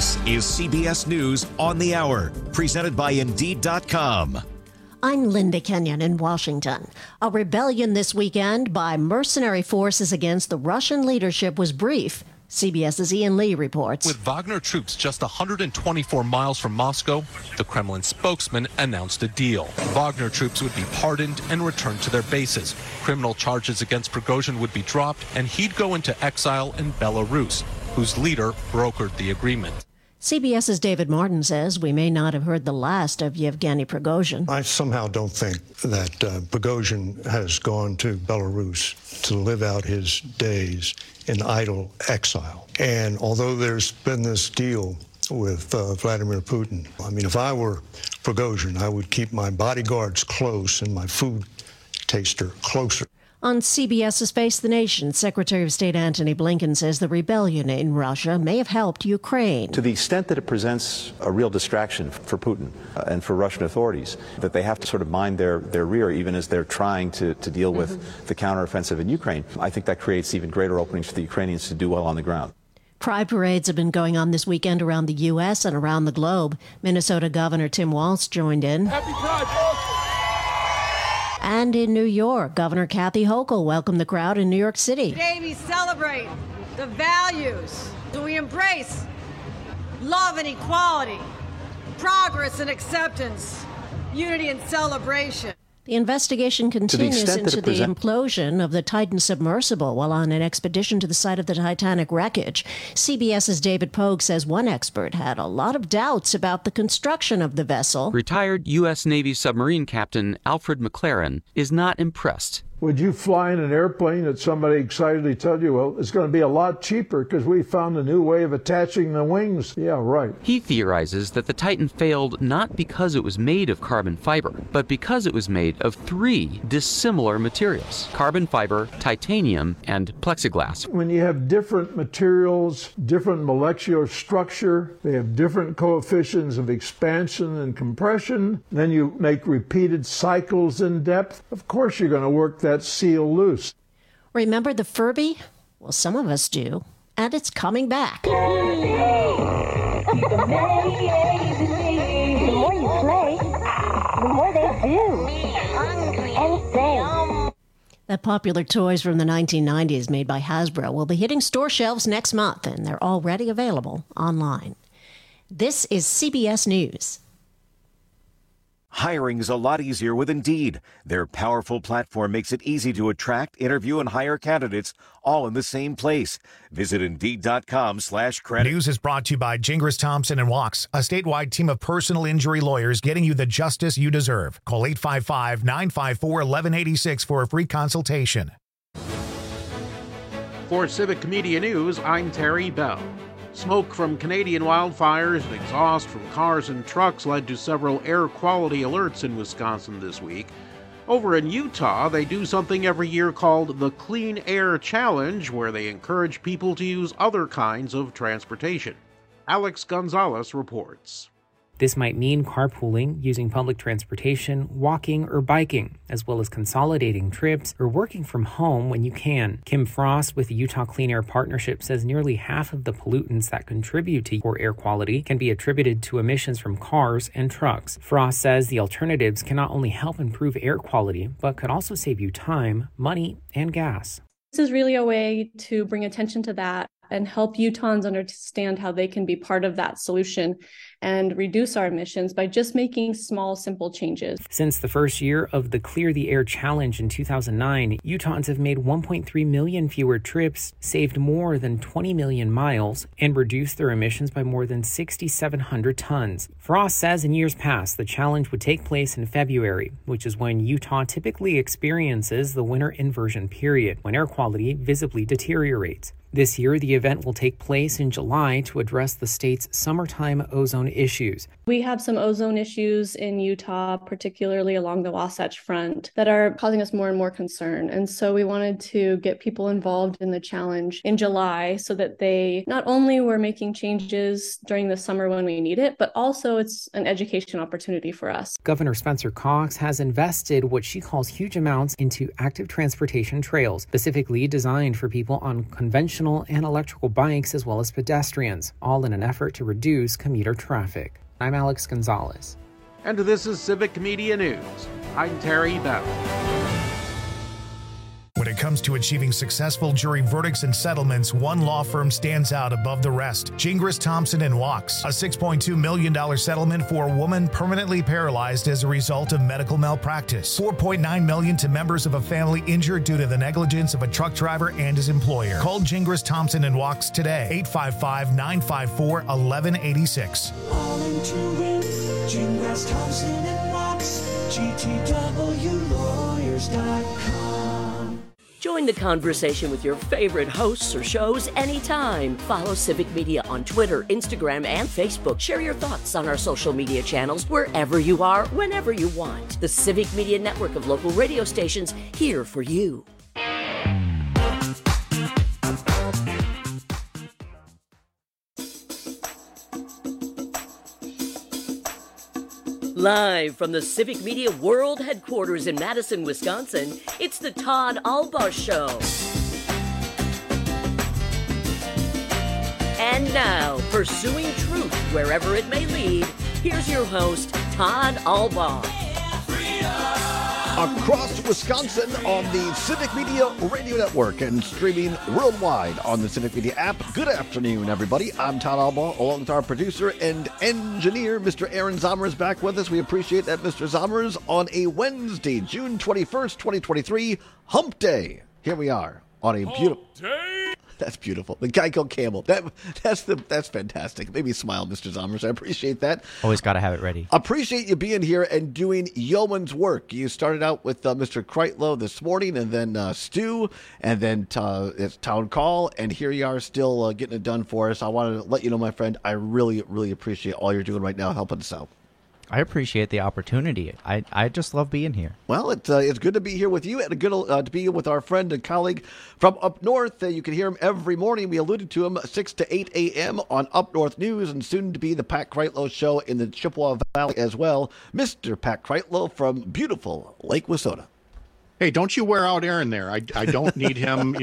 This is CBS News on the Hour, presented by Indeed.com. I'm Linda Kenyon in Washington. A rebellion this weekend by mercenary forces against the Russian leadership was brief. CBS's Ian Lee reports. With Wagner troops just 124 miles from Moscow, the Kremlin spokesman announced a deal. Wagner troops would be pardoned and returned to their bases. Criminal charges against Prigozhin would be dropped, and he'd go into exile in Belarus, whose leader brokered the agreement. CBS's David Martin says we may not have heard the last of Yevgeny Prigozhin. I somehow don't think that Prigozhin has gone to Belarus to live out his days in idle exile. And although there's been this deal with Vladimir Putin, I mean, if I were Prigozhin, I would keep my bodyguards close and my food taster closer. On CBS's Face the Nation, Secretary of State Antony Blinken says the rebellion in Russia may have helped Ukraine. To the extent that it presents a real distraction for Putin and for Russian authorities, that they have to sort of mind their rear even as they're trying to deal with the counteroffensive in Ukraine, I think that creates even greater openings for the Ukrainians to do well on the ground. Pride parades have been going on this weekend around the U.S. and around the globe. Minnesota Governor Tim Walz joined in. Happy Pride! And in New York, Governor Kathy Hochul welcomed the crowd in New York City. Today we celebrate the values. We embrace love and equality, progress and acceptance, unity and celebration. The investigation continues into the implosion of the Titan submersible while on an expedition to the site of the Titanic wreckage. CBS's David Pogue says one expert had a lot of doubts about the construction of the vessel. Retired U.S. Navy submarine captain Alfred McLaren is not impressed. Would you fly in an airplane that somebody excitedly tells you, well, it's going to be a lot cheaper because we found a new way of attaching the wings? Yeah, right. He theorizes that the Titan failed not because it was made of carbon fiber, but because it was made of three dissimilar materials: carbon fiber, titanium, and plexiglass. When you have different materials, different molecular structure, they have different coefficients of expansion and compression, then you make repeated cycles in depth, of course you're going to work that seal loose. Remember the Furby? Well, some of us do. And it's coming back. The more you play, the more they do. And sing. The popular toys from the 1990s made by Hasbro will be hitting store shelves next month, and they're already available online. This is CBS News. Hiring's a lot easier with Indeed. Their powerful platform makes it easy to attract, interview, and hire candidates all in the same place. Visit Indeed.com/credit. News is brought to you by Gingras Thompson and Walks, a statewide team of personal injury lawyers getting you the justice you deserve. Call 855-954-1186 for a free consultation. For Civic Media News, I'm Terry Bell. Smoke from Canadian wildfires and exhaust from cars and trucks led to several air quality alerts in Wisconsin this week. Over in Utah, they do something every year called the Clean Air Challenge, where they encourage people to use other kinds of transportation. Alex Gonzalez reports. This might mean carpooling, using public transportation, walking, or biking, as well as consolidating trips or working from home when you can. Kim Frost with the Utah Clean Air Partnership says nearly half of the pollutants that contribute to poor air quality can be attributed to emissions from cars and trucks. Frost says the alternatives can not only help improve air quality, but could also save you time, money, and gas. This is really a way to bring attention to that and help Utahns understand how they can be part of that solution and reduce our emissions by just making small, simple changes. Since the first year of the Clear the Air Challenge in 2009, Utahns have made 1.3 million fewer trips, saved more than 20 million miles, and reduced their emissions by more than 6,700 tons. Frost says in years past, the challenge would take place in February, which is when Utah typically experiences the winter inversion period, when air quality visibly deteriorates. This year, the event will take place in July to address the state's summertime ozone issues. We have some ozone issues in Utah, particularly along the Wasatch Front, that are causing us more and more concern. And so we wanted to get people involved in the challenge in July so that they not only were making changes during the summer when we need it, but also it's an education opportunity for us. Governor Spencer Cox has invested what she calls huge amounts into active transportation trails, specifically designed for people on conventional and electrical bikes as well as pedestrians, all in an effort to reduce commuter traffic. I'm Alex Gonzalez. And this is Civic Media News. I'm Terry Bell. When it comes to achieving successful jury verdicts and settlements, one law firm stands out above the rest. Gingras, Thompson & Wachs. A $6.2 million settlement for a woman permanently paralyzed as a result of medical malpractice. $4.9 million to members of a family injured due to the negligence of a truck driver and his employer. Call Gingras, Thompson & Wachs today. 855-954-1186. All in to win. Gingras, Thompson & Wachs. GTWlawyers.com. Join the conversation with your favorite hosts or shows anytime. Follow Civic Media on Twitter, Instagram, and Facebook. Share your thoughts on our social media channels wherever you are, whenever you want. The Civic Media network of local radio stations here for you. Live from the Civic Media World Headquarters in Madison, Wisconsin, it's the Todd Albaugh Show. And now, pursuing truth wherever it may lead, here's your host, Todd Albaugh. Across Wisconsin on the Civic Media Radio Network and streaming worldwide on the Civic Media app. Good afternoon, everybody. I'm Todd Albaugh, along with our producer and engineer, Mr. Aaron Zommers, back with us. We appreciate that, Mr. Zommers, on a Wednesday, June 21st, 2023, Hump Day. Here we are on a beautiful... That's beautiful. The Geico Camel. That's fantastic. It made me smile, Mr. Zommers. I appreciate that. Always got to have it ready. Appreciate you being here and doing yeoman's work. You started out with Mr. Kreitlow this morning, and then Stu, and then it's Town Call, and here you are still getting it done for us. I wanted to let you know, my friend, I really, really appreciate all you're doing right now helping us out. I appreciate the opportunity. I just love being here. Well, it's good to be here with you, and good to be with our friend and colleague from up north. You can hear him every morning. We alluded to him 6 to 8 a.m. on Up North News, and soon to be the Pat Kreitlow Show in the Chippewa Valley as well. Mr. Pat Kreitlow from beautiful Lake Wissota. Hey, don't you wear out Aaron there. I don't need him,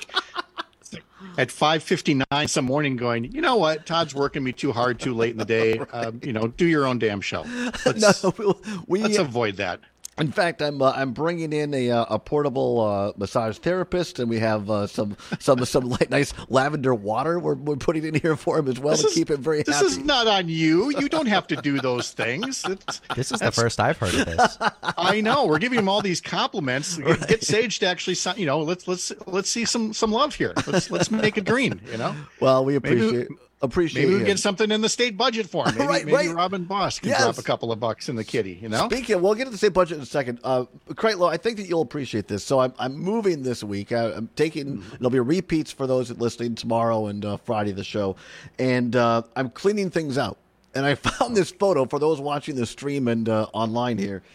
at 5:59 some morning going, you know what, Todd's working me too hard too late in the day. Do your own damn show. Let's avoid that. In fact, I'm bringing in a portable massage therapist, and we have some nice lavender water we're putting in here for him as well to keep him very happy. This is not on you. You don't have to do those things. This is the first I've heard of this. I know. We're giving him all these compliments. Right. Get Sage to actually, let's see some love here. Let's make it green. Well, we appreciate. Maybe we get something in the state budget for him. Maybe Robin Boss can drop a couple of bucks in the kitty, Speaking we'll get to the state budget in a second. Kreitlow, I think that you'll appreciate this. So I'm moving this week. I'm taking, there'll be repeats for those listening tomorrow and Friday, the show. And I'm cleaning things out. And I found this photo for those watching the stream and online here.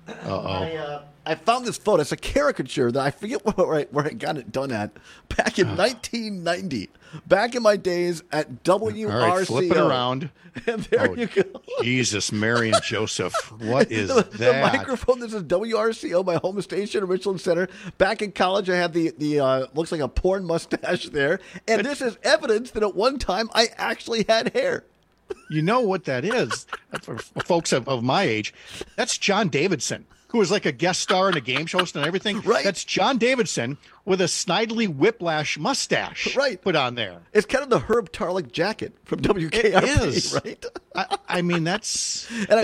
I found this photo. It's a caricature that I forget where I got it done at back in 1990. Back in my days at WRCO. All right, flip it around. And there you go. Jesus, Mary and Joseph. What is that? The microphone, this is WRCO, my home station in Richland Center. Back in college, I had the looks like a porn mustache there. And this is evidence that at one time I actually had hair. You know what that is? For folks of my age, that's John Davidson, who was like a guest star in a game show host and everything. Right. That's John Davidson with a Snidely Whiplash mustache put on there. It's kind of the Herb Tarlick jacket from WKRP, it is. Right? I mean, that's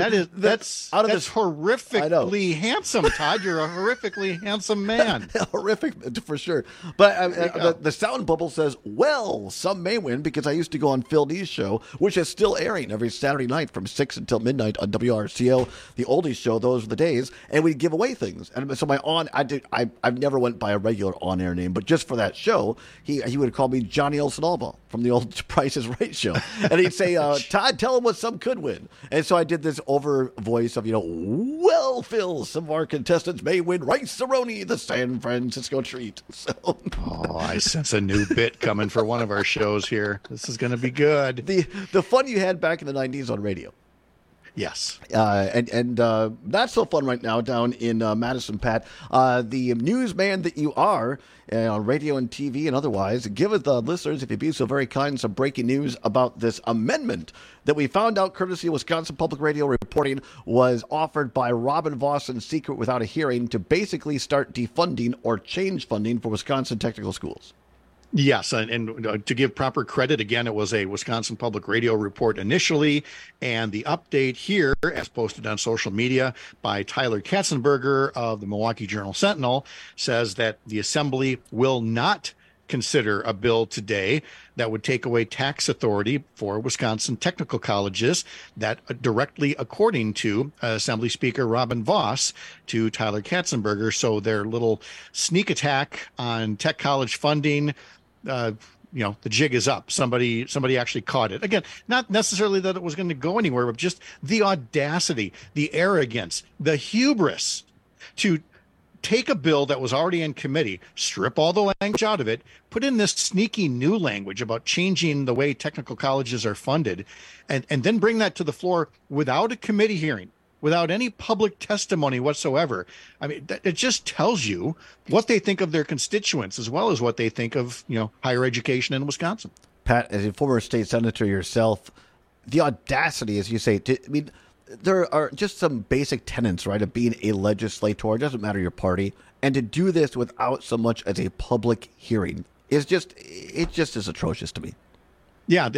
horrifically handsome, Todd. You're a horrifically handsome man. Horrific, for sure. But the sound bubble says, well, some may win, because I used to go on Phil D's show, which is still airing every Saturday night from 6 until midnight on WRCO, the oldies show. Those were the days. And we'd give away things. And so I've never went by a regular on-air name, but just for that show, he would call me Johnny Olsen Albaugh from the old Price is Right show. And he'd say, Todd, tell him some could win. And so I did this over voice of, well, Phil, some of our contestants may win Rice-A-Roni, the San Francisco treat. So, I sense a new bit coming for one of our shows here. This is going to be good. The fun you had back in the 90s on radio. Yes. And not so fun right now down in Madison, Pat. The newsman that you are on radio and TV and otherwise, give the listeners, if you'd be so very kind, some breaking news about this amendment that we found out, courtesy of Wisconsin Public Radio reporting, was offered by Robin Vos in secret without a hearing to basically start defunding or change funding for Wisconsin technical schools. Yes, and to give proper credit, again, it was a Wisconsin Public Radio report initially, and the update here, as posted on social media by Tyler Katzenberger of the Milwaukee Journal-Sentinel, says that the Assembly will not consider a bill today that would take away tax authority for Wisconsin technical colleges, that directly according to Assembly Speaker Robin Vos to Tyler Katzenberger. So their little sneak attack on tech college funding, the jig is up. Somebody actually caught it. Again, not necessarily that it was going to go anywhere, but just the audacity, the arrogance, the hubris to take a bill that was already in committee, strip all the language out of it, put in this sneaky new language about changing the way technical colleges are funded, and then bring that to the floor without a committee hearing, without any public testimony whatsoever. I mean, it just tells you what they think of their constituents as well as what they think of, higher education in Wisconsin. Pat, as a former state senator yourself, the audacity, as you say, there are just some basic tenets, right, of being a legislator. It doesn't matter your party. And to do this without so much as a public hearing is just is atrocious to me. Yeah,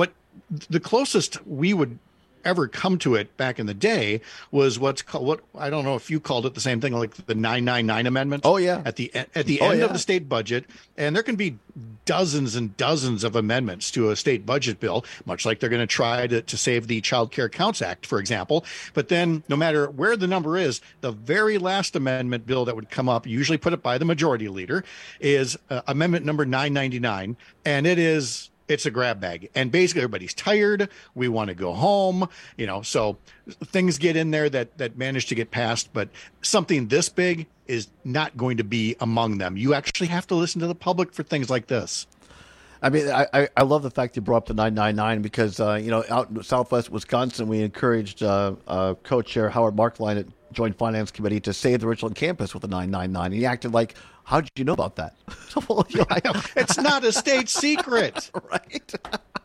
the closest we would ever come to it back in the day was what I don't know if you called it the same thing, like the 999 amendment. Oh yeah, at the end of the state budget, and there can be dozens and dozens of amendments to a state budget bill, much like they're going to try to save the Child Care Counts Act, for example. But then, no matter where the number is, the very last amendment bill that would come up, usually put up by the majority leader, is amendment number 999, and it's a grab bag, and basically everybody's tired. We want to go home, so things get in there that manage to get passed, but something this big is not going to be among them. You actually have to listen to the public for things like this. I mean, I love the fact you brought up the 999 because, out in Southwest Wisconsin, we encouraged co-chair Howard Markline at Joint Finance Committee to save the Richland campus with the 999. And he acted like, how did you know about that? Well, it's not a state secret. Right.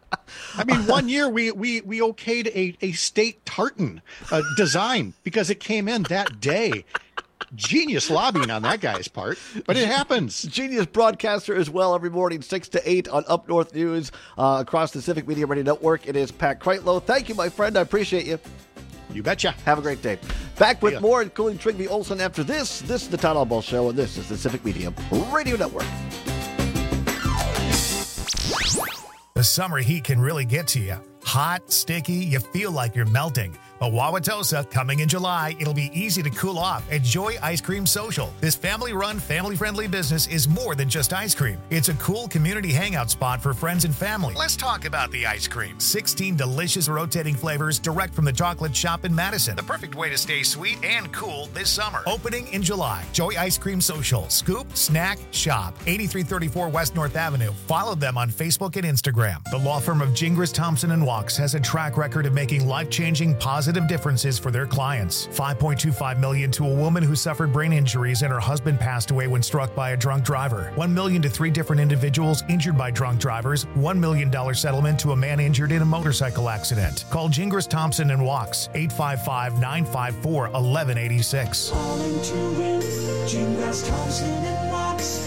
I mean, one year we okayed a state tartan design because it came in that day. Genius lobbying on that guy's part, but it happens. Genius broadcaster as well every morning, 6 to 8 on Up North News across the Civic Media Radio Network. It is Pat Kreitlow. Thank you, my friend. I appreciate you. You betcha. Have a great day. Back with more, including Trygve Olsen after this. This is the Todd Albaugh Show, and this is the Civic Media Radio Network. The summer heat can really get to you. Hot, sticky, you feel like you're melting. But Wauwatosa, coming in July, it'll be easy to cool off at Joy Ice Cream Social. This family-run, family-friendly business is more than just ice cream. It's a cool community hangout spot for friends and family. Let's talk about the ice cream. 16 delicious rotating flavors direct from the chocolate shop in Madison. The perfect way to stay sweet and cool this summer. Opening in July. Joy Ice Cream Social. Scoop, snack, shop. 8334 West North Avenue. Follow them on Facebook and Instagram. The law firm of Gingras, Thompson & Walks has a track record of making life-changing positive differences for their clients. $5.25 million to a woman who suffered brain injuries and her husband passed away when struck by a drunk driver. $1 million to 3 different individuals injured by drunk drivers. $1 million settlement to a man injured in a motorcycle accident. Call Gingras, Thompson & Walks, 855-954-1186. Calling to win, Gingras, Thompson & Walks,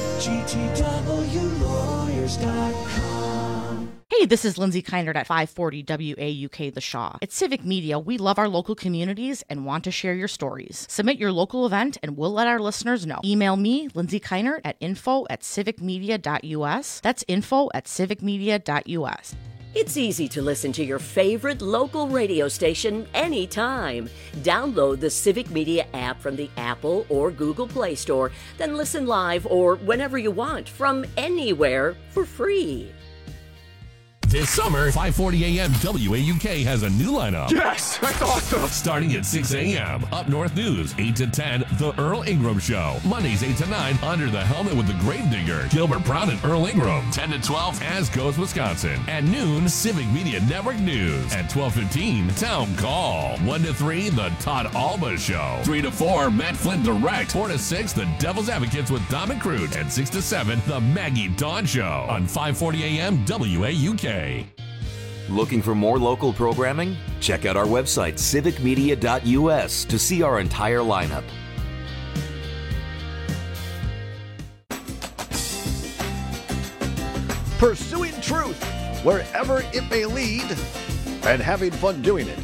GTWlawyers.com. Hey, this is Lindsay Keinert at 540 WAUK The Shaw. At Civic Media, we love our local communities and want to share your stories. Submit your local event and we'll let our listeners know. Email me, Lindsay Keinert, at info@civicmedia.us. That's info@civicmedia.us. It's easy to listen to your favorite local radio station anytime. Download the Civic Media app from the Apple or Google Play Store, then listen live or whenever you want from anywhere for free. This summer, 540 AM WAUK has a new lineup. Yes, that's awesome. Starting at 6 a.m. Up North News, 8 to 10, The Earl Ingram Show. Mondays, 8 to 9, Under the Helmet with the Gravedigger, Gilbert Brown and Earl Ingram. 10 to 12, As Goes Wisconsin. At noon, Civic Media Network News. At 12:15, Town Call. 1 to 3, The Todd Alba Show. 3 to 4, Matt Flynn Direct. 4 to 6, The Devil's Advocates with Dom and Crute. And 6 to 7, The Maggie Dawn Show on 540 AM WAUK. Looking for more local programming? Check out our website, civicmedia.us, to see our entire lineup. Pursuing truth wherever it may lead and having fun doing it.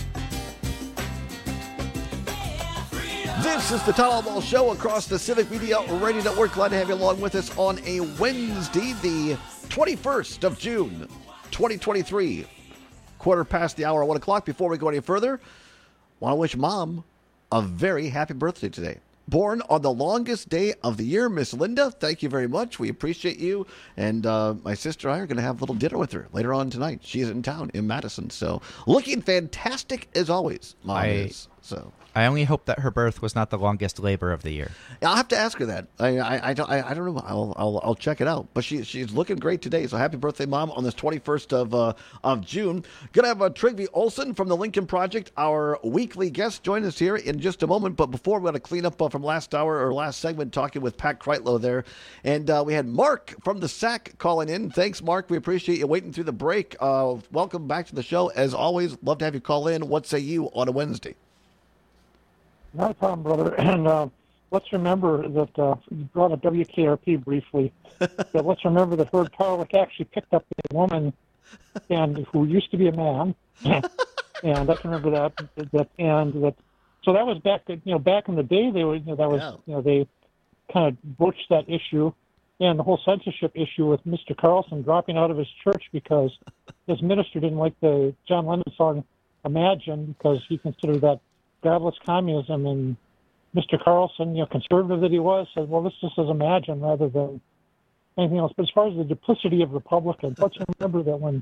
This is the Todd Alba Show across the Civic Media Radio Network. Glad to have you along with us on a Wednesday, the 21st of June, 2023. Quarter past the hour at 1 o'clock. Before we go any further, want to wish Mom a very happy birthday today. Born on the longest day of the year, Miss Linda, thank you very much. We appreciate you. And my sister and I are going to have a little dinner with her later on tonight. She's in town in Madison. So looking fantastic as always, Mom is. So I only hope that her birth was not the longest labor of the year. I'll have to ask her that. I don't know. I'll check it out. But she's looking great today. So happy birthday, Mom, on this 21st of June. Gonna have Trygve Olsen from the Lincoln Project, our weekly guest, join us here in just a moment. But before, we're gonna clean up from last hour or last segment, talking with Pat Kreitlow there, and we had Mark from the SAC calling in. Thanks, Mark. We appreciate you waiting through the break. Welcome back to the show. As always, love to have you call in. What say you on a Wednesday? Not a problem, brother. And let's remember that you brought up WKRP briefly. But let's remember that Herb Tarlick actually picked up a woman and who used to be a man, and I can remember that. So that was back in the day. They were they kind of broached that issue, and the whole censorship issue with Mr. Carlson dropping out of his church because his minister didn't like the John Lennon song "Imagine" because he considered that godless communism, and Mr. Carlson, conservative that he was, said, well, this just says imagine rather than anything else. But as far as the duplicity of Republicans, let's remember that when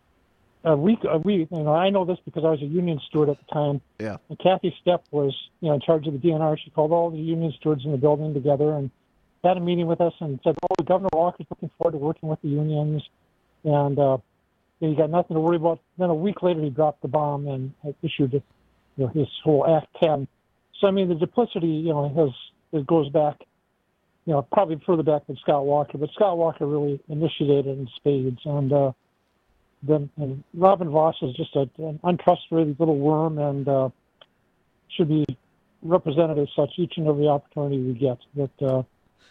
I know this because I was a union steward at the time. Yeah. And Kathy Stepp was, in charge of the DNR. She called all the union stewards in the building together and had a meeting with us and said, oh, Governor Walker's looking forward to working with the unions. And you got nothing to worry about. Then a week later, he dropped the bomb and issued his whole Act 10. So, I mean, the duplicity, it goes back, probably further back than Scott Walker, but Scott Walker really initiated it in spades. And then Robin Voss is just an untrustworthy little worm and should be represented as such each and every opportunity we get. That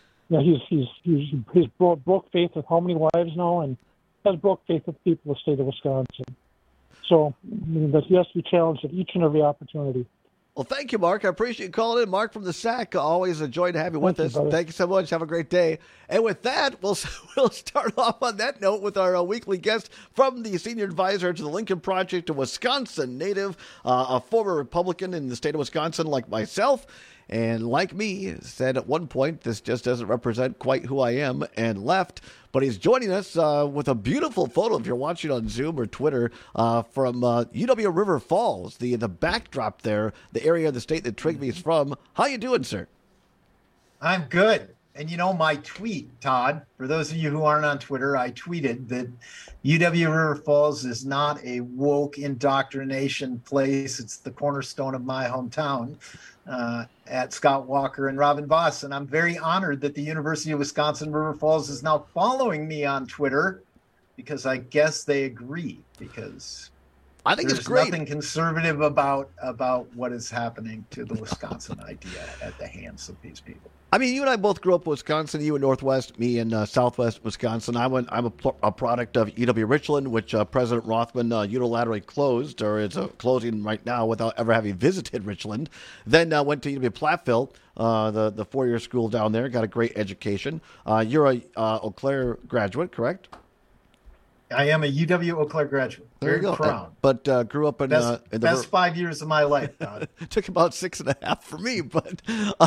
he's broke faith with how many wives now and has broke faith with the people of the state of Wisconsin. So, that he has to be challenged at each and every opportunity. Well, thank you, Mark. I appreciate you calling in. Mark from the SAC, always a joy to have you with us. Thank you so much. Have a great day. And with that, we'll start off on that note with our weekly guest from the senior advisor to the Lincoln Project, a Wisconsin native, a former Republican in the state of Wisconsin like myself. And like me, said at one point, this just doesn't represent quite who I am, and left. But he's joining us with a beautiful photo, if you're watching on Zoom or Twitter, from UW River Falls, the backdrop there, the area of the state that Trygve is from. How you doing, sir? I'm good. And my tweet, Todd, for those of you who aren't on Twitter, I tweeted that UW River Falls is not a woke indoctrination place. It's the cornerstone of my hometown. At Scott Walker and Robin Voss. And I'm very honored that the University of Wisconsin River Falls is now following me on Twitter because I guess they agree, because I think there's it's great. Nothing conservative about what is happening to the Wisconsin idea at the hands of these people. I mean, you and I both grew up in Wisconsin, you in Northwest, me in Southwest Wisconsin. I'm a product of UW Richland, which President Rothman unilaterally closed, or is closing right now without ever having visited Richland. Then went to UW Platteville, the four-year school down there, got a great education. You're a Eau Claire graduate, correct? I am a UW Eau Claire graduate. There you go. Proud. But grew up in best the best 5 years of my life. Took about 6.5 for me, but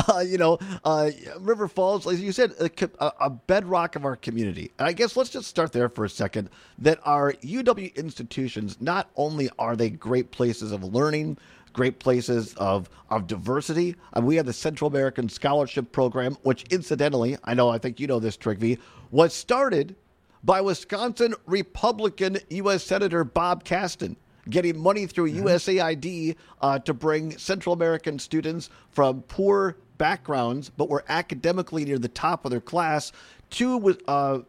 River Falls, as you said, a bedrock of our community. And I guess let's just start there for a second. That our UW institutions, not only are they great places of learning, great places of diversity. We have the Central American Scholarship Program, which incidentally, I think you know this, Trygve, was started by Wisconsin Republican U.S. Senator Bob Caston, getting money through USAID to bring Central American students from poor backgrounds, but were academically near the top of their class, to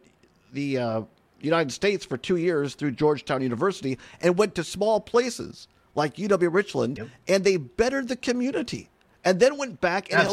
the United States for 2 years through Georgetown University, and went to small places like UW Richland, and they bettered the community. And then went back and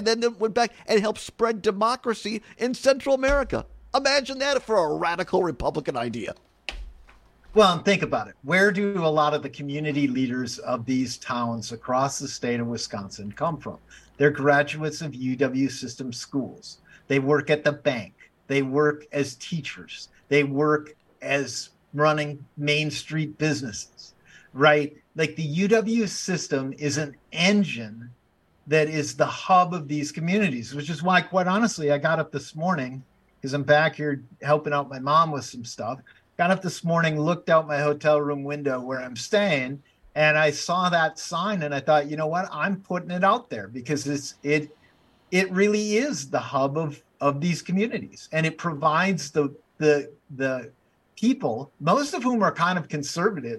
helped spread democracy in Central America. Imagine that for a radical Republican idea. Well, and think about it. Where do a lot of the community leaders of these towns across the state of Wisconsin come from? They're graduates of UW system schools. They work at the bank. They work as teachers. They work as running Main Street businesses, right? Like the UW system is an engine that is the hub of these communities, which is why, quite honestly, I got up this morning because I'm back here helping out my mom with some stuff. Got up this morning, looked out my hotel room window where I'm staying, and I saw that sign, and I thought, you know what? I'm putting it out there because it really is the hub of these communities, and it provides the people, most of whom are kind of conservative,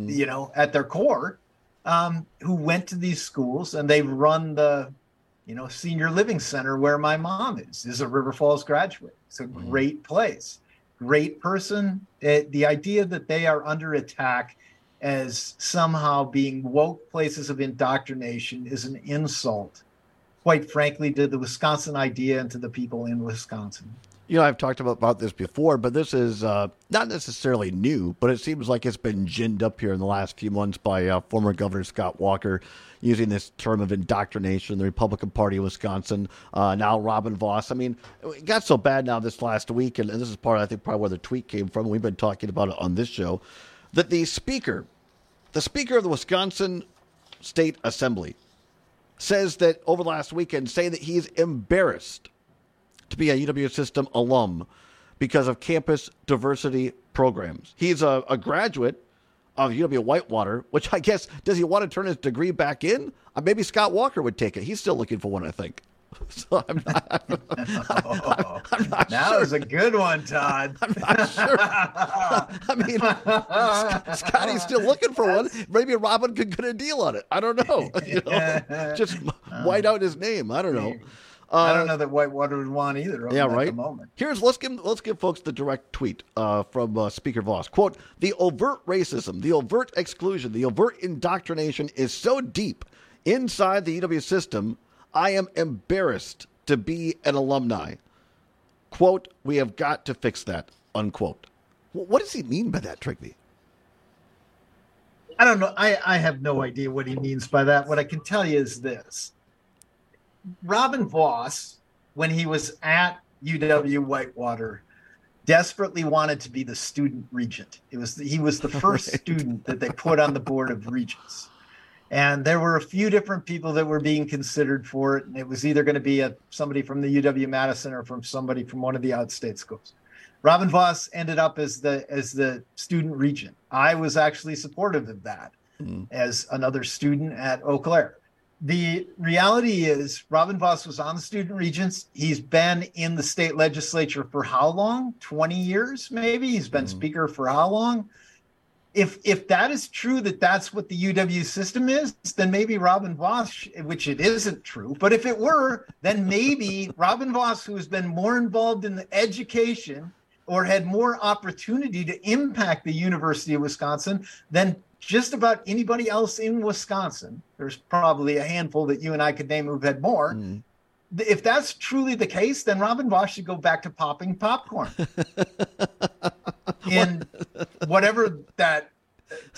at their core, who went to these schools, and they run the senior living center where my mom is a River Falls graduate. It's a great place, great person. The idea that they are under attack as somehow being woke places of indoctrination is an insult, quite frankly, to the Wisconsin idea and to the people in Wisconsin. I've talked about this before, but this is not necessarily new, but it seems like it's been ginned up here in the last few months by former Governor Scott Walker, using this term of indoctrination, the Republican Party of Wisconsin, now Robin Vos. I mean, it got so bad now this last week, and this is I think probably where the tweet came from. We've been talking about it on this show, that the speaker of the Wisconsin State Assembly says that over the last weekend, saying that he's embarrassed to be a UW system alum because of campus diversity programs. He's a graduate of UW Whitewater, which I guess, does he want to turn his degree back in? Maybe Scott Walker would take it. He's still looking for one, I think. So I'm not that sure. was a good one, Todd. I'm not sure. I mean, Scotty's still looking for one. Maybe Robin could get a deal on it. I don't know. Just white out his name. I don't know. I don't know that Whitewater would want either of them at the moment. Let's give folks the direct tweet from Speaker Vos. Quote, "The overt racism, the overt exclusion, the overt indoctrination is so deep inside the UW system, I am embarrassed to be an alumni. Quote, we have got to fix that." Unquote. What does he mean by that, Trygve? I don't know. I have no idea what he means by that. What I can tell you is this. Robin Vos, when he was at UW Whitewater, desperately wanted to be the student regent. He was the first student that they put on the board of regents. And there were a few different people that were being considered for it. And it was either going to be somebody from the UW-Madison or from somebody from one of the outstate schools. Robin Vos ended up as the student regent. I was actually supportive of that as another student at Eau Claire. The reality is Robin Vos was on the student regents. He's been in the state legislature for how long? 20 years, maybe? He's been speaker for how long? If that is true, that's what the UW system is, then maybe Robin Vos, which it isn't true, but if it were, then maybe Robin Vos, who has been more involved in the education or had more opportunity to impact the University of Wisconsin than just about anybody else in Wisconsin. There's probably a handful that you and I could name who've had more. If that's truly the case, then Robin Vos should go back to popping popcorn. In whatever that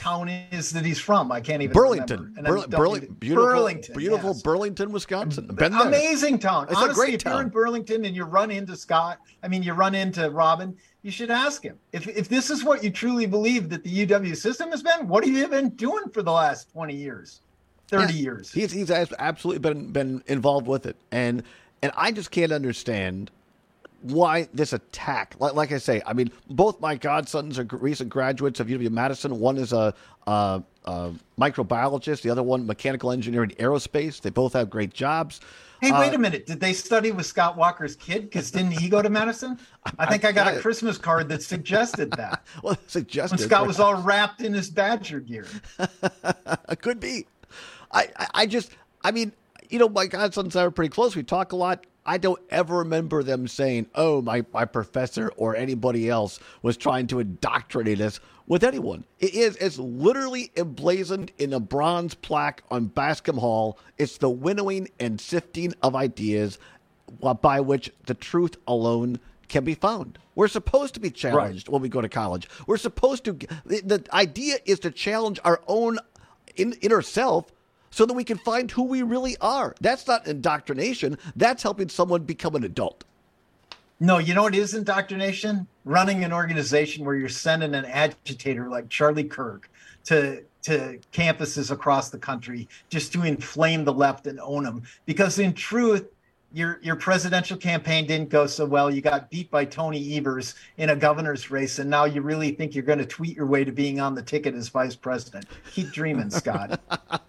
town is that he's from. I can't even Burlington. remember. Beautiful Burlington, Wisconsin. Been there. Amazing town. It's honestly, a great if town. you're in Burlington and you run into Robin, you should ask him. If this is what you truly believe that the UW system has been, what have you been doing for the last 20 years, 30 years? He's absolutely been involved with it. And I just can't understand why this attack. Like I say, I mean, both my godsons are recent graduates of UW-Madison. One is a microbiologist, the other one mechanical engineering aerospace. They both have great jobs. Hey, wait a minute. Did they study with Scott Walker's kid? Because didn't he go to Madison? I think I got a Christmas card that suggested that. Well, suggested. When Scott was all wrapped in his Badger gear. Could be. I mean, my godsons are pretty close. We talk a lot. I don't ever remember them saying, oh, my professor or anybody else was trying to indoctrinate us with anyone. It's literally emblazoned in a bronze plaque on Bascom Hall. It's the winnowing and sifting of ideas by which the truth alone can be found. We're supposed to be challenged when we go to college. We're supposed to, the idea is to challenge our own inner self so that we can find who we really are. That's not indoctrination. That's helping someone become an adult. No, you know what is indoctrination? Running an organization where you're sending an agitator like Charlie Kirk to campuses across the country just to inflame the left and own them. Because in truth, your presidential campaign didn't go so well. You got beat by Tony Evers in a governor's race, and now you really think you're going to tweet your way to being on the ticket as vice president. Keep dreaming, Scott.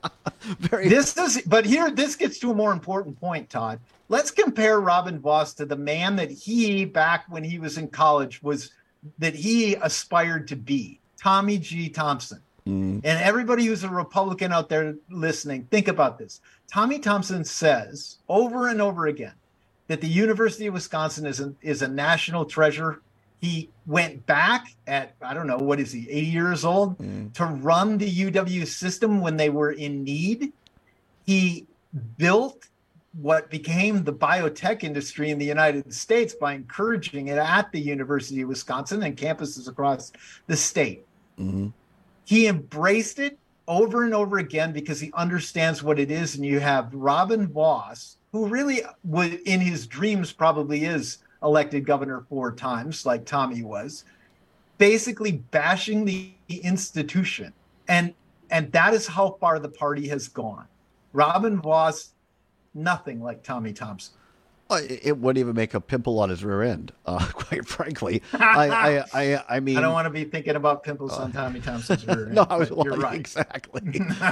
This gets to a more important point, Todd. Let's compare Robin Vos to the man that he, back when he was in college, that he aspired to be, Tommy G. Thompson. And everybody who's a Republican out there listening, think about this. Tommy Thompson says over and over again that the University of Wisconsin is a national treasure. He went back at, I don't know, what is he, 80 years old, to run the UW system when they were in need. He built what became the biotech industry in the United States by encouraging it at the University of Wisconsin and campuses across the state. He embraced it over and over again because he understands what it is. And you have Robin Vos, who really in his dreams probably is elected governor 4 times, like Tommy was, basically bashing the institution. And that is how far the party has gone. Robin Vos, nothing like Tommy Thompson. It wouldn't even make a pimple on his rear end, quite frankly. I mean, I don't want to be thinking about pimples on Tommy Thompson's rear end. No, you're right. Exactly.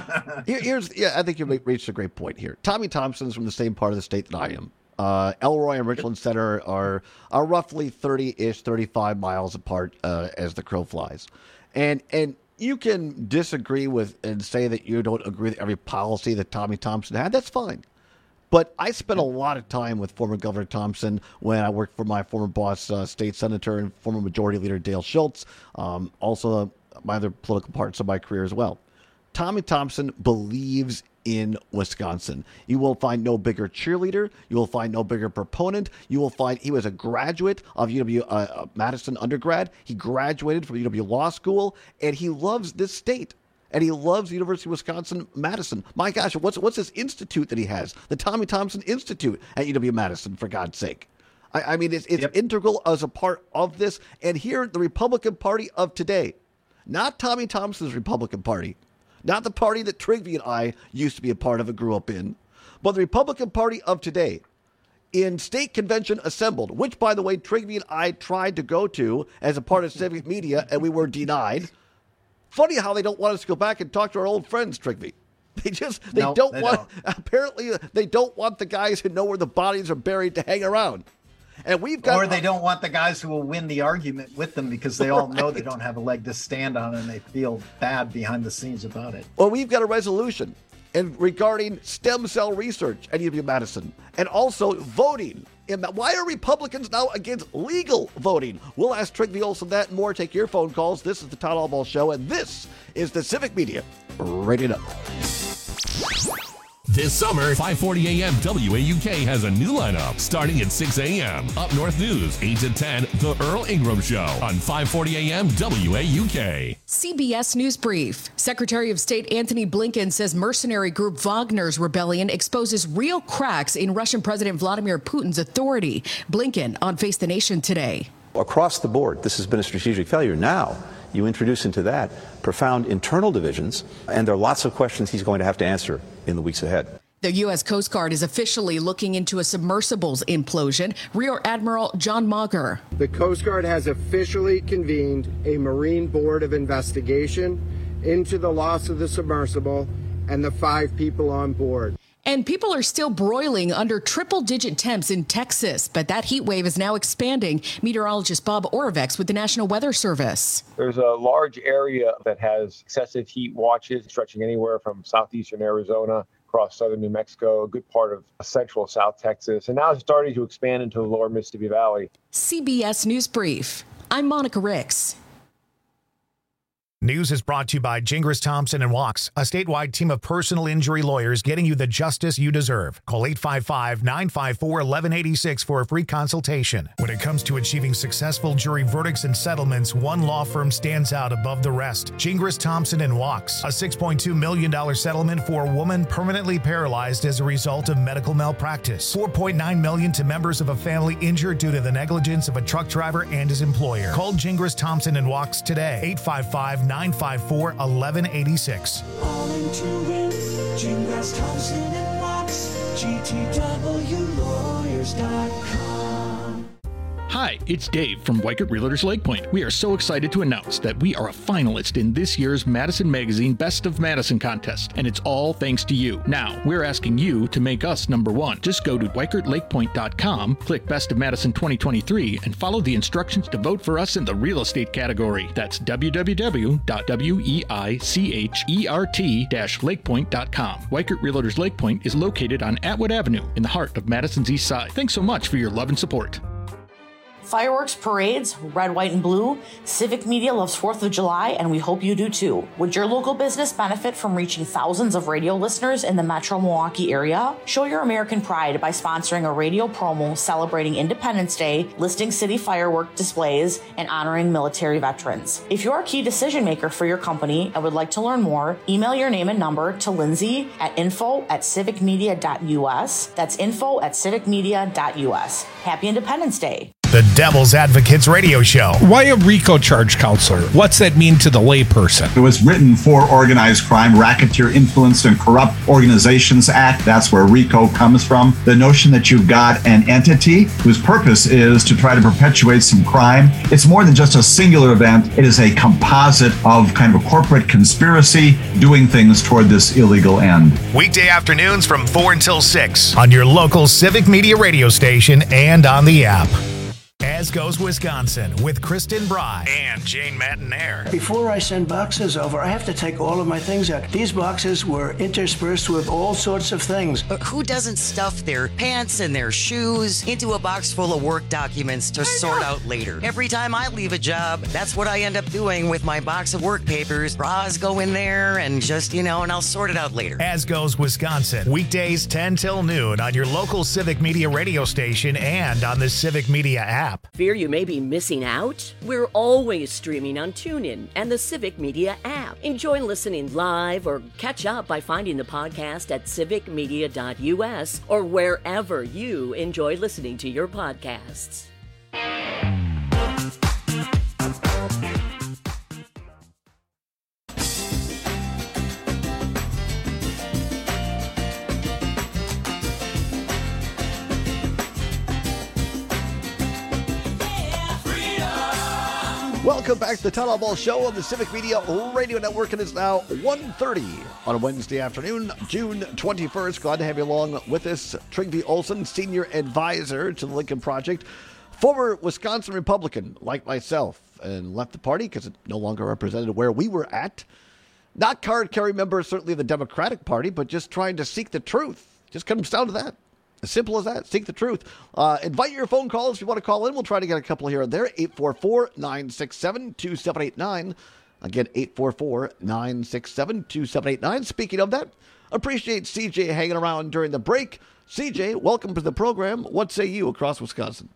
I think you reached a great point here. Tommy Thompson's from the same part of the state that I am. Elroy and Richland Center are roughly 30-ish, 35 miles apart as the crow flies. And you can disagree with and say that you don't agree with every policy that Tommy Thompson had. That's fine. But I spent a lot of time with former Governor Thompson when I worked for my former boss, state senator and former majority leader Dale Schultz, also my other political parts of my career as well. Tommy Thompson believes in Wisconsin. You will find no bigger cheerleader. You will find no bigger proponent. You will find he was a graduate of UW-Madison undergrad. He graduated from UW Law School, and he loves this state. And he loves the University of Wisconsin-Madison. My gosh, what's this institute that he has? The Tommy Thompson Institute at UW-Madison, for God's sake. I mean, it's integral as a part of this. And here, the Republican Party of today, not Tommy Thompson's Republican Party, not the party that Trigby and I used to be a part of and grew up in, but the Republican Party of today, in state convention assembled, which, by the way, Trigby and I tried to go to as a part of Civic Media, and we were denied. Funny how they don't want us to go back and talk to our old friends, Trigby. Apparently they don't want the guys who know where the bodies are buried to hang around. And they don't want the guys who will win the argument with them because they all know they don't have a leg to stand on and they feel bad behind the scenes about it. Well, we've got a resolution regarding stem cell research at UW-Madison and also voting. Why are Republicans now against legal voting? We'll ask Trigby Olson that and more. Take your phone calls. This is the Todd Albaugh Show, and this is the Civic Media Radio Network. This summer, 5:40 a.m. WAUK has a new lineup starting at 6 a.m. Up North News, 8 to 10, The Earl Ingram Show on 5:40 a.m. WAUK. CBS News Brief. Secretary of State Antony Blinken says mercenary group Wagner's rebellion exposes real cracks in Russian President Vladimir Putin's authority. Blinken on Face the Nation today. Across the board, this has been a strategic failure. Now, you introduce into that profound internal divisions, and there are lots of questions he's going to have to answer in the weeks ahead. The U.S. Coast Guard is officially looking into a submersibles implosion. Rear Admiral John Mauger. The Coast Guard has officially convened a Marine Board of Investigation into the loss of the submersible and the 5 people on board. And people are still broiling under triple-digit temps in Texas, but that heat wave is now expanding. Meteorologist Bob Oravec with the National Weather Service. There's a large area that has excessive heat watches stretching anywhere from southeastern Arizona across southern New Mexico, a good part of central South Texas, and now it's starting to expand into the lower Mississippi Valley. CBS News Brief. I'm Monica Ricks. News is brought to you by Gingras Thompson and Walks, a statewide team of personal injury lawyers getting you the justice you deserve. Call 855-954-1186 for a free consultation. When it comes to achieving successful jury verdicts and settlements, one law firm stands out above the rest. Gingras Thompson and Walks, a $6.2 million settlement for a woman permanently paralyzed as a result of medical malpractice. $4.9 million to members of a family injured due to the negligence of a truck driver and his employer. Call Gingras Thompson and Walks today. 855-954-1186. All into it, Gingras Thompson and Walks, GTWlawyers.com. Hi, it's Dave from Weikert Realtors Lake Point. We are so excited to announce that we are a finalist in this year's Madison Magazine Best of Madison contest, and it's all thanks to you. Now, we're asking you to make us number one. Just go to WeikertLakePoint.com, click Best of Madison 2023, and follow the instructions to vote for us in the real estate category. That's www.weichert-lakepoint.com. Weikert Realtors Lake Point is located on Atwood Avenue in the heart of Madison's East Side. Thanks so much for your love and support. Fireworks, parades, red, white, and blue. Civic Media loves 4th of July, and we hope you do too. Would your local business benefit from reaching thousands of radio listeners in the metro Milwaukee area? Show your American pride by sponsoring a radio promo celebrating Independence Day, listing city firework displays, and honoring military veterans. If you're a key decision maker for your company and would like to learn more, email your name and number to Lindsay at info@civicmedia.us. That's info@civicmedia.us. Happy Independence Day. The Devil's Advocates Radio Show. Why a RICO charge, counselor? What's that mean to the layperson? It was written for organized crime, Racketeer Influenced and Corrupt Organizations Act. That's where RICO comes from. The notion that you've got an entity whose purpose is to try to perpetuate some crime. It's more than just a singular event. It is a composite of kind of a corporate conspiracy doing things toward this illegal end. Weekday afternoons from 4 until 6 on your local Civic Media radio station and on the app. As Goes Wisconsin with Kristen Bry and Jane Matinaire. Before I send boxes over, I have to take all of my things out. These boxes were interspersed with all sorts of things. Who doesn't stuff their pants and their shoes into a box full of work documents to sort out later? Every time I leave a job, that's what I end up doing with my box of work papers. Bras go in there and just, and I'll sort it out later. As Goes Wisconsin, weekdays 10 till noon on your local Civic Media radio station and on the Civic Media app. Fear you may be missing out? We're always streaming on TuneIn and the Civic Media app. Enjoy listening live or catch up by finding the podcast at civicmedia.us or wherever you enjoy listening to your podcasts. Welcome back to the Town Hall Ball Show on the Civic Media Radio Network. It is now 1:30 on a Wednesday afternoon, June 21st. Glad to have you along with us. Trygve Olsen, Senior Advisor to the Lincoln Project, former Wisconsin Republican like myself, and left the party because it no longer represented where we were at. Not card-carrying member, certainly of the Democratic Party, but just trying to seek the truth. Just comes down to that. As simple as that. Seek the truth. Invite your phone calls if you want to call in. We'll try to get a couple here and there. 844-967-2789. Again, 844-967-2789. Speaking of that, Appreciate CJ hanging around during the break. CJ, welcome to the program. What say you across Wisconsin?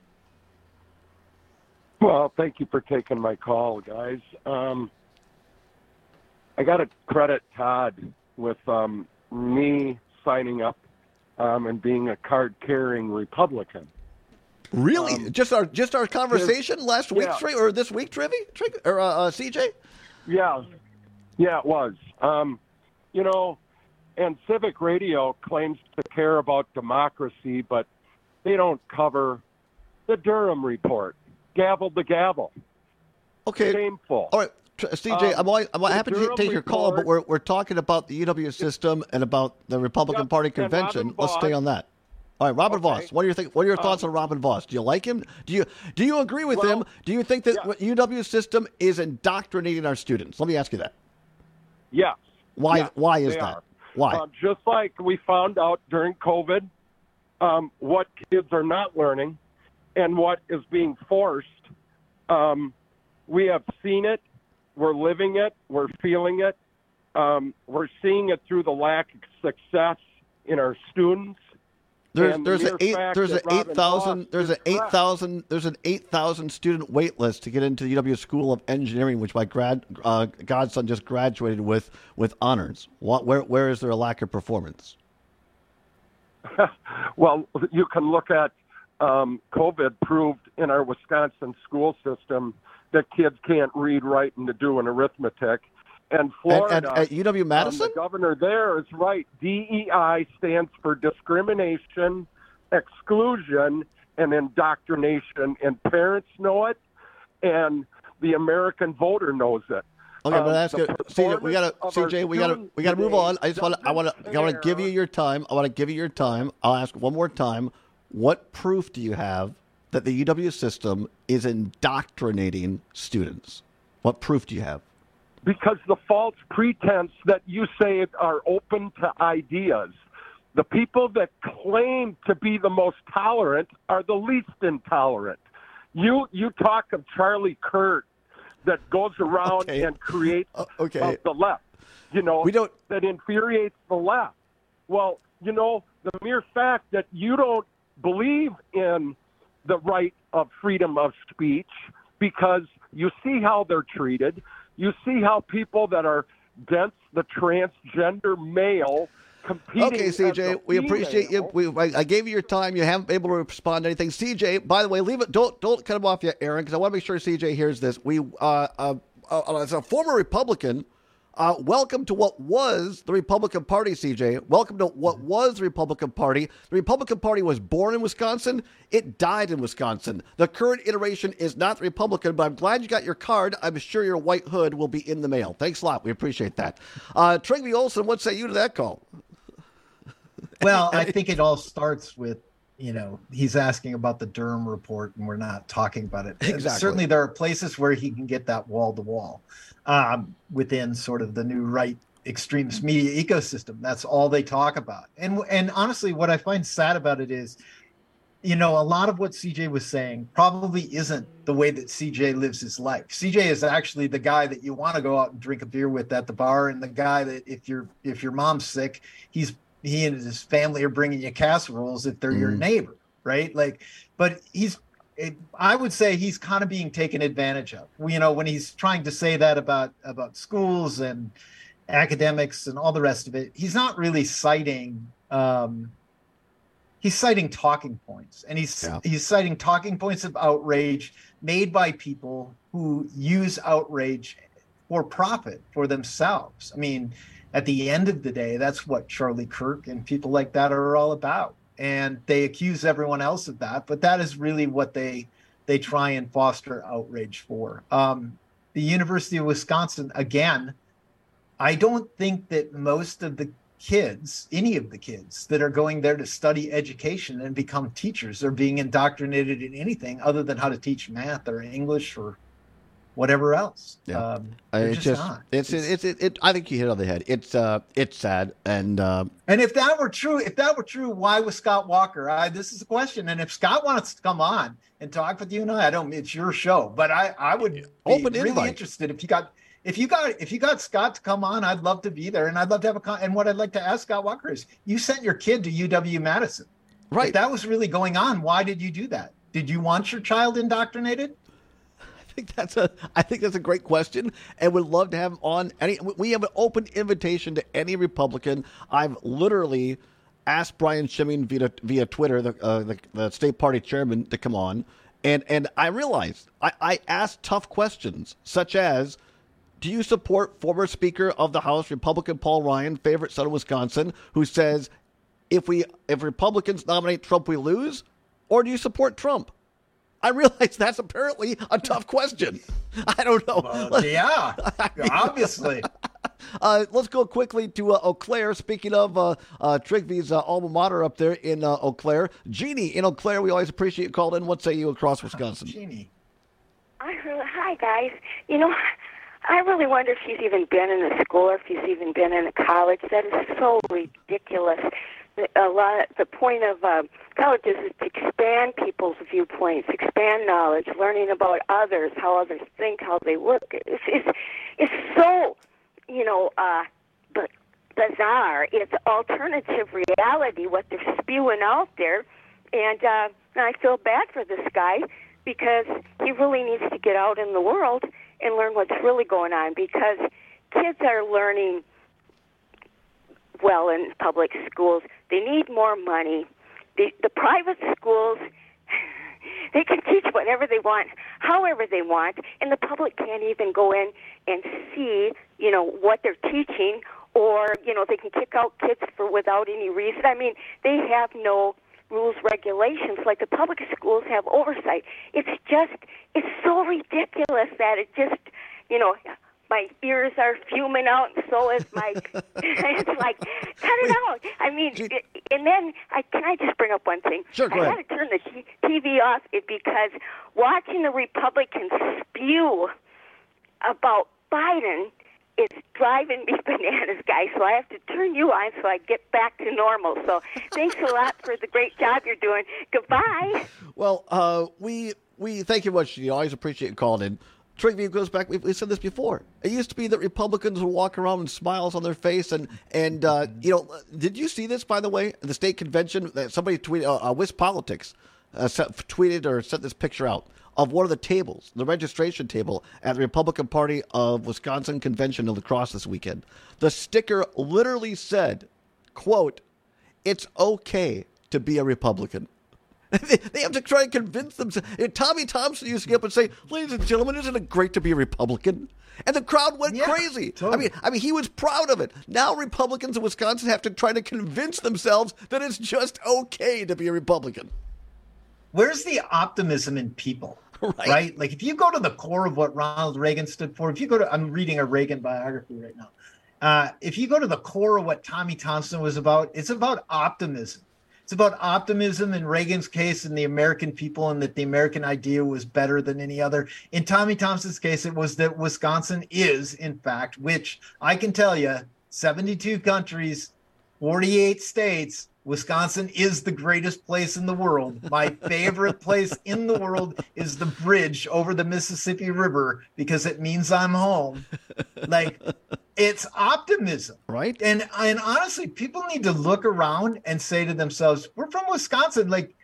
Well, thank you for taking my call, guys. I got to credit Todd with me signing up and being a card-carrying Republican. Really? Just our conversation last week, or this week, CJ? Yeah, it was. And Civic Radio claims to care about democracy, but they don't cover the Durham report. Gavel to gavel. Okay. Shameful. All right, CJ, I'm happy to take your call, but we're talking about the UW system and about the Republican Party convention. Let's stay on that. All right, Robin Voss. What are your thoughts on Robin Voss? Do you like him? Do you agree with him? Do you think that UW system is indoctrinating our students? Let me ask you that. Yes. Why is they that? are. Why? Just like we found out during COVID, what kids are not learning and what is being forced. We have seen it. We're living it. We're feeling it. We're seeing it through the lack of success in our students. There's an 8,000 student wait list to get into the UW School of Engineering, which my godson just graduated with honors. Where is there a lack of performance? Well, you can look at COVID proved in our Wisconsin school system that kids can't read, write, and do an arithmetic. And Florida, at UW-Madison? The governor there is right. DEI stands for discrimination, exclusion, and indoctrination. And parents know it, and the American voter knows it. Okay, but ask you, CJ, we gotta move on. I want to give you your time. I'll ask one more time. What proof do you have that the UW system is indoctrinating students? What proof do you have? Because the false pretense that you say are open to ideas. The people that claim to be the most tolerant are the least intolerant. You talk of Charlie Kirk that goes around and creates of the left, that infuriates the left. Well, the mere fact that you don't believe in the right of freedom of speech because you see how they're treated. You see how people that are against the transgender male competing. Okay, CJ, we appreciate you. I gave you your time. You haven't been able to respond to anything. CJ, by the way, leave it. Don't cut him off yet, Aaron, because I want to make sure CJ hears this. As a former Republican, welcome to what was the Republican Party, CJ. Welcome to what was the Republican Party. The Republican Party was born in Wisconsin. It died in Wisconsin. The current iteration is not the Republican, but I'm glad you got your card. I'm sure your white hood will be in the mail. Thanks a lot. We appreciate that. Trygve Olsen, what say you to that call? Well, I think it all starts with, he's asking about the Durham report, and we're not talking about it. Exactly. Certainly there are places where he can get that wall-to-wall within sort of the new right extremist media ecosystem. That's all they talk about. And honestly, what I find sad about it is, a lot of what CJ was saying probably isn't the way that CJ lives his life. CJ is actually the guy that you want to go out and drink a beer with at the bar, and the guy that if your mom's sick, he and his family are bringing you casseroles if they're your neighbor, right? But I would say he's kind of being taken advantage of. When he's trying to say that about schools and academics and all the rest of it, he's not really citing. He's citing talking points, and he's citing talking points of outrage made by people who use outrage for profit for themselves. I mean, at the end of the day, that's what Charlie Kirk and people like that are all about. And they accuse everyone else of that, but that is really what they try and foster outrage for. The University of Wisconsin, again, I don't think that most of the kids, any of the kids that are going there to study education and become teachers are being indoctrinated in anything other than how to teach math or English or whatever else. Yeah. It's not. I think you hit it on the head. It's sad. And if that were true, why was Scott Walker? This is a question. And if Scott wants to come on and talk with you and it's your show, but I would be really interested if if you got Scott to come on, I'd love to be there, and I'd love to have and what I'd like to ask Scott Walker is, you sent your kid to UW-Madison. Right. If that was really going on, why did you do that? Did you want your child indoctrinated? I think that's a great question, and would love to have him on. We have an open invitation to any Republican. I've literally asked Brian Schimming via Twitter, the state party chairman, to come on, and I realized I asked tough questions such as, do you support former Speaker of the House Republican Paul Ryan, favorite son of Wisconsin, who says if Republicans nominate Trump, we lose, or do you support Trump? I realize that's apparently a tough question. I don't know. Yeah, obviously. Let's go quickly to Eau Claire. Speaking of Trigvy's alma mater up there in Eau Claire, Jeannie in Eau Claire, we always appreciate you calling in. What say you across Wisconsin? Jeannie. Hi, guys. I really wonder if she's even been in a school or if she's even been in a college. That is so ridiculous. The point of colleges is to expand people's viewpoints, expand knowledge, learning about others, how others think, how they look. It's so, bizarre. It's alternative reality, what they're spewing out there. And I feel bad for this guy because he really needs to get out in the world and learn what's really going on, because kids are learning well in public schools. They need more money. The private schools, they can teach whatever they want, however they want, and the public can't even go in and see, what they're teaching, or, they can kick out kids without any reason. I mean, they have no rules, regulations, like the public schools have oversight. It's so ridiculous that it just, my ears are fuming out, and so is my. It's like, cut it out. I mean, and then can I just bring up one thing? Sure, go ahead. I had to turn the TV off because watching the Republicans spew about Biden is driving me bananas, guys. So I have to turn you on so I get back to normal. So thanks a lot for the great job you're doing. Goodbye. Well, we thank you much. Always appreciate you calling in. Trigby goes back. We've said this before. It used to be that Republicans would walk around with smiles on their face, and did you see this, by the way? The state convention that somebody tweeted, Wis Politics tweeted or sent this picture out of one of the tables, the registration table at the Republican Party of Wisconsin convention in La Crosse this weekend. The sticker literally said, quote, "It's okay to be a Republican." They have to try and convince themselves. Tommy Thompson used to get up and say, "Ladies and gentlemen, isn't it great to be a Republican?" And the crowd went crazy. Totally. I mean, he was proud of it. Now Republicans in Wisconsin have to try to convince themselves that it's just okay to be a Republican. Where's the optimism in people? Right? Like, if you go to the core of what Ronald Reagan stood for, I'm reading a Reagan biography right now. If you go to the core of what Tommy Thompson was about, it's about optimism. It's about optimism in Reagan's case and the American people, and that the American idea was better than any other. In Tommy Thompson's case, it was that Wisconsin is, in fact, which I can tell you, 72 countries, 48 states, Wisconsin is the greatest place in the world. My favorite place in the world is the bridge over the Mississippi River, because it means I'm home. Like, it's optimism. Right. And honestly, people need to look around and say to themselves, we're from Wisconsin. Like,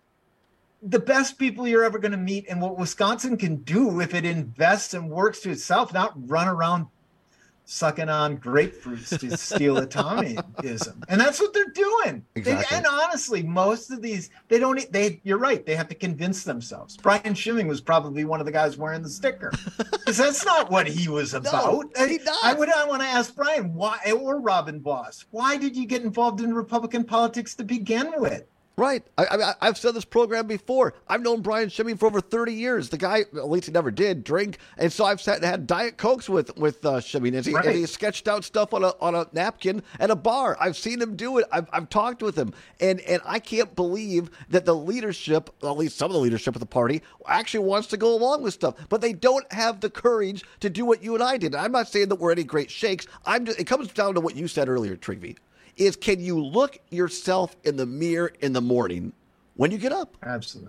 the best people you're ever going to meet, and what Wisconsin can do if it invests and works to itself, not run around sucking on grapefruits to steal a Tommyism. And that's what they're doing. Exactly. And honestly, most of these, you're right, they have to convince themselves. Brian Schimming was probably one of the guys wearing the sticker, because that's not what he was about. No, he does. I want to ask Brian, why, or Robin Boss, why did you get involved in Republican politics to begin with? Right. I've said this program before. I've known Brian Schimming for over 30 years. The guy, at least he never did, drink. And so I've sat and had Diet Cokes with Schimming as he sketched out stuff on a napkin at a bar. I've seen him do it. I've talked with him. And I can't believe that the leadership, at least some of the leadership of the party, actually wants to go along with stuff. But they don't have the courage to do what you and I did. I'm not saying that we're any great shakes. It comes down to what you said earlier, Trigby. Is can you look yourself in the mirror in the morning when you get up? Absolutely.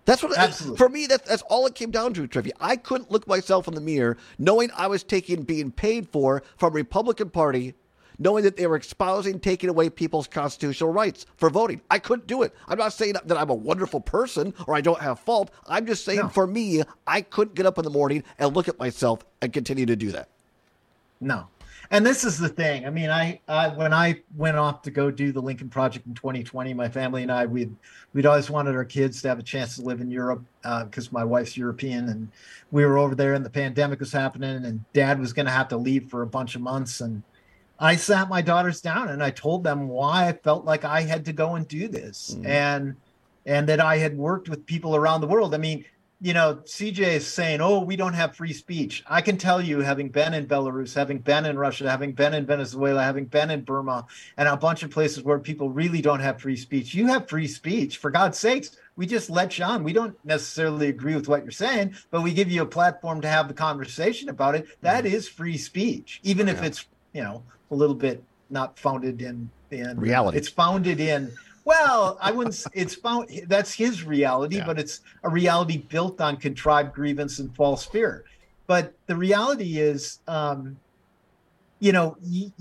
That's what, Absolutely. for me, that's all it came down to, Trivia. I couldn't look myself in the mirror knowing I was being paid for from Republican Party, knowing that they were taking away people's constitutional rights for voting. I couldn't do it. I'm not saying that I'm a wonderful person or I don't have fault. I'm just saying for me, I couldn't get up in the morning and look at myself and continue to do that. No. And this is the thing. I mean, I when I went off to go do the Lincoln Project in 2020, my family and I, we'd always wanted our kids to have a chance to live in Europe because my wife's European, and we were over there and the pandemic was happening and Dad was going to have to leave for a bunch of months. And I sat my daughters down and I told them why I felt like I had to go and do this, and that I had worked with people around the world. I mean, you know, CJ is saying, oh, we don't have free speech. I can tell you, having been in Belarus, having been in Russia, having been in Venezuela, having been in Burma, and a bunch of places where people really don't have free speech. You have free speech. For God's sakes, we just let you on. We don't necessarily agree with what you're saying, but we give you a platform to have the conversation about it. That is free speech, even if it's, you know, a little bit not founded in reality. It's founded in... Well, I wouldn't. That's his reality, but it's a reality built on contrived grievance and false fear. But the reality is, you know,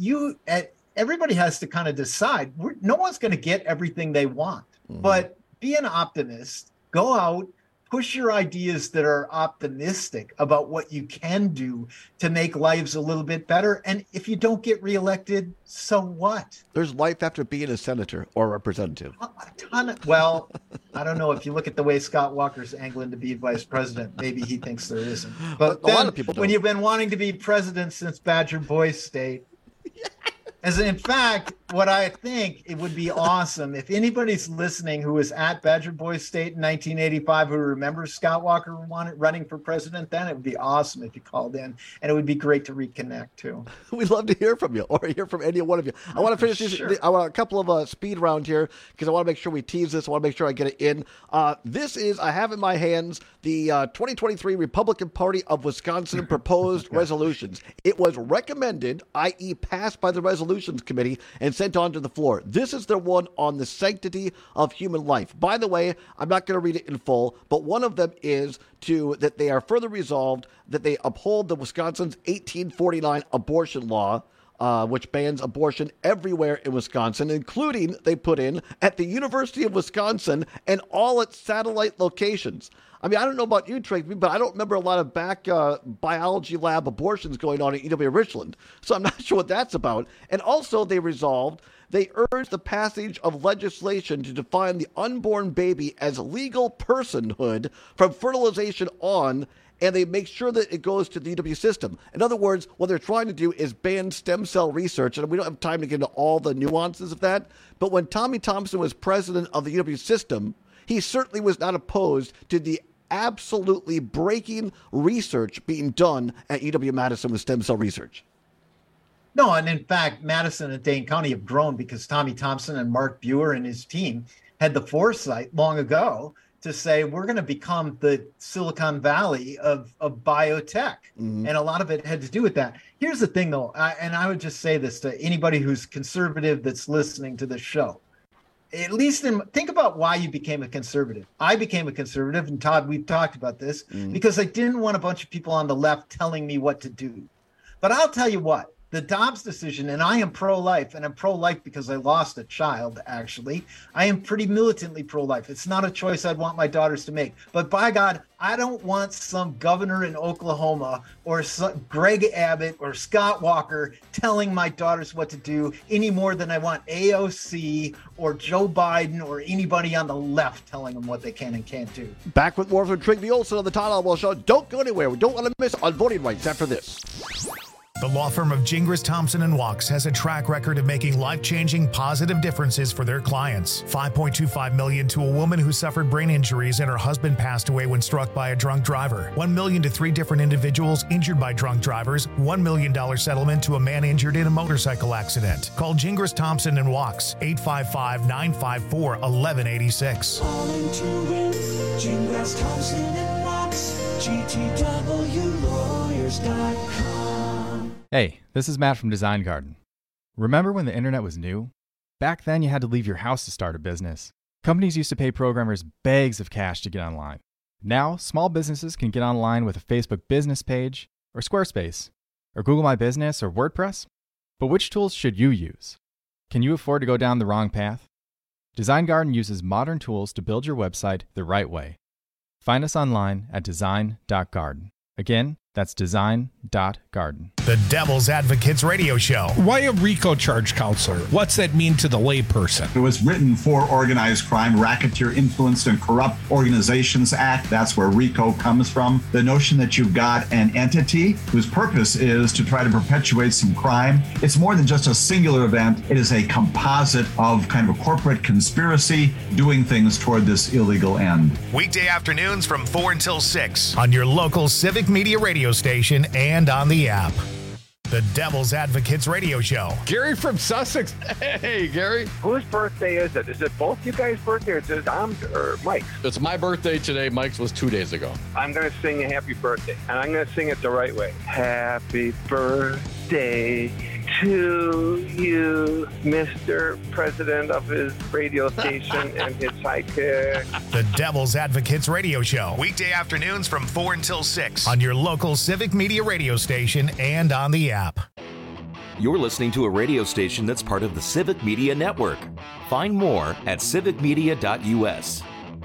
everybody has to kind of decide. No one's going to get everything they want, but be an optimist. Go out, push your ideas that are optimistic about what you can do to make lives a little bit better. And if you don't get reelected, so what? There's life after being a senator or representative. Well, I don't know. If you look at the way Scott Walker's angling to be vice president, maybe he thinks there isn't. But a lot of people don't. When you've been wanting to be president since Badger Boy State, as in fact, what I think it would be awesome if anybody's listening who was at Badger Boy State in 1985 who remembers Scott Walker running for president then, it would be awesome if you called in, and it would be great to reconnect too. We'd love to hear from you or hear from any one of you. I want to finish this. I want a couple of speed round here because I want to make sure we tease this. I want to make sure I get it in. I have in my hands the 2023 Republican Party of Wisconsin proposed resolutions. It was recommended, i.e. passed by the Resolutions Committee and sent on to the floor. This is the one on the sanctity of human life. By the way, I'm not going to read it in full, but one of them is that they are further resolved that they uphold the Wisconsin's 1849 abortion law, which bans abortion everywhere in Wisconsin, including, they put in, at the University of Wisconsin and all its satellite locations. I mean, I don't know about you, Tracy, but I don't remember a lot of biology lab abortions going on at UW Richland. So I'm not sure what that's about. And also they urged the passage of legislation to define the unborn baby as legal personhood from fertilization on, and they make sure that it goes to the UW system. In other words, what they're trying to do is ban stem cell research, and we don't have time to get into all the nuances of that. But when Tommy Thompson was president of the UW system, he certainly was not opposed to the absolutely breaking research being done at UW-Madison with stem cell research. No, and in fact, Madison and Dane County have grown because Tommy Thompson and Mark Buer and his team had the foresight long ago to say, we're going to become the Silicon Valley of biotech. And a lot of it had to do with that. Here's the thing, though, and I would just say this to anybody who's conservative that's listening to this show. At least think about why you became a conservative. I became a conservative, and Todd, we've talked about this, because I didn't want a bunch of people on the left telling me what to do. But I'll tell you what, the Dobbs decision, and I am pro-life, and I'm pro-life because I lost a child, actually. I am pretty militantly pro-life. It's not a choice I'd want my daughters to make. But by God, I don't want some governor in Oklahoma or Greg Abbott or Scott Walker telling my daughters what to do any more than I want AOC or Joe Biden or anybody on the left telling them what they can and can't do. Back with more from Trigby Olson on the Todd Alwell Show. Don't go anywhere. We don't want to miss on voting rights after this. The law firm of Gingras, Thompson & Walks has a track record of making life-changing positive differences for their clients. $5.25 million to a woman who suffered brain injuries and her husband passed away when struck by a drunk driver. $1 million to 3 different individuals injured by drunk drivers. $1 million settlement to a man injured in a motorcycle accident. Call Gingras, Thompson & Walks, 855-954-1186. Calling to win, Gingras, Thompson & Walks, GTWlawyers.com. Hey, this is Matt from Design Garden. Remember when the internet was new? Back then you had to leave your house to start a business. Companies used to pay programmers bags of cash to get online. Now, small businesses can get online with a Facebook business page, or Squarespace, or Google My Business, or WordPress. But which tools should you use? Can you afford to go down the wrong path? Design Garden uses modern tools to build your website the right way. Find us online at design.garden. Again, that's design.garden. The Devil's Advocates Radio Show. Why a RICO charge, counselor? What's that mean to the layperson? It was written for Organized Crime, Racketeer Influenced and Corrupt Organizations Act. That's where RICO comes from. The notion that you've got an entity whose purpose is to try to perpetuate some crime. It's more than just a singular event. It is a composite of kind of a corporate conspiracy doing things toward this illegal end. Weekday afternoons from 4 until 6 on your local Civic Media radio station and on the app. The Devil's Advocates Radio Show. Gary from Sussex. Hey, Gary. Whose birthday is it? Is it both you guys' birthday or is it Mike's? It's my birthday today. Mike's was 2 days ago. I'm going to sing a happy birthday, and I'm going to sing it the right way. Happy birthday to you, Mr. President of his radio station and his sidekick. The Devil's Advocates Radio Show. Weekday afternoons from 4 until 6 on your local Civic Media radio station and on the app. You're listening to a radio station that's part of the Civic Media Network. Find more at civicmedia.us.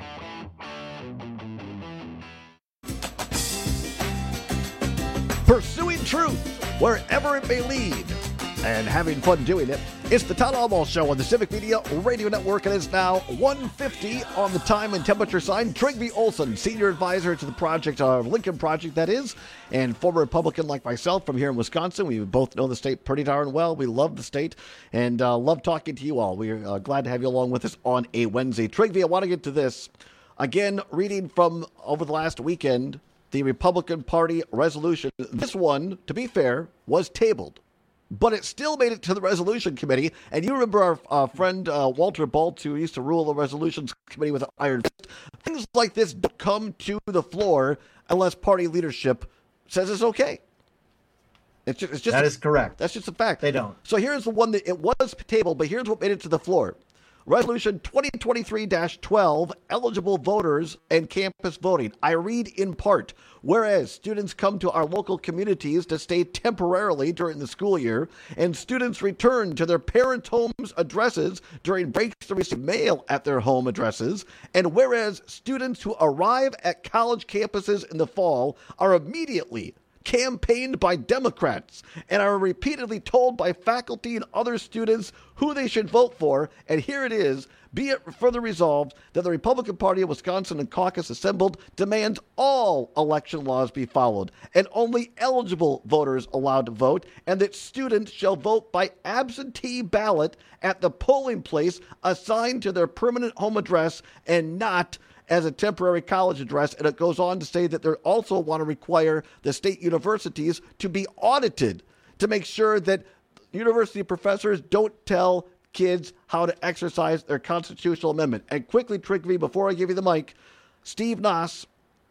Pursuing truth wherever it may lead and having fun doing it. It's the Todd Almost Show on the Civic Media Radio Network, and it's now 1:50 on the time and temperature sign. Trygve Olsen, senior advisor to the project, Lincoln Project, that is, and former Republican like myself from here in Wisconsin. We both know the state pretty darn well. We love the state and love talking to you all. We're glad to have you along with us on a Wednesday. Trygve, I want to get to this. Again, reading from over the last weekend, the Republican Party resolution. This one, to be fair, was tabled, but it still made it to the resolution committee. And you remember our friend Walter Bolt, who used to rule the resolutions committee with an iron fist. Things like this don't come to the floor unless party leadership says it's okay. It's just that is correct. That's just a fact. They don't. So here's the one that it was tabled, but here's what made it to the floor. Resolution 2023-12, eligible voters and campus voting. I read in part, whereas students come to our local communities to stay temporarily during the school year, and students return to their parents' homes' addresses during breaks to receive mail at their home addresses, and whereas students who arrive at college campuses in the fall are immediately campaigned by Democrats and are repeatedly told by faculty and other students who they should vote for. And here it is. Be it further resolved that the Republican Party of Wisconsin and caucus assembled demands all election laws be followed and only eligible voters allowed to vote, and that students shall vote by absentee ballot at the polling place assigned to their permanent home address and not as a temporary college address. And it goes on to say that they also want to require the state universities to be audited to make sure that university professors don't tell kids how to exercise their constitutional amendment. And quickly, Trygve, before I give you the mic, Steve Noss,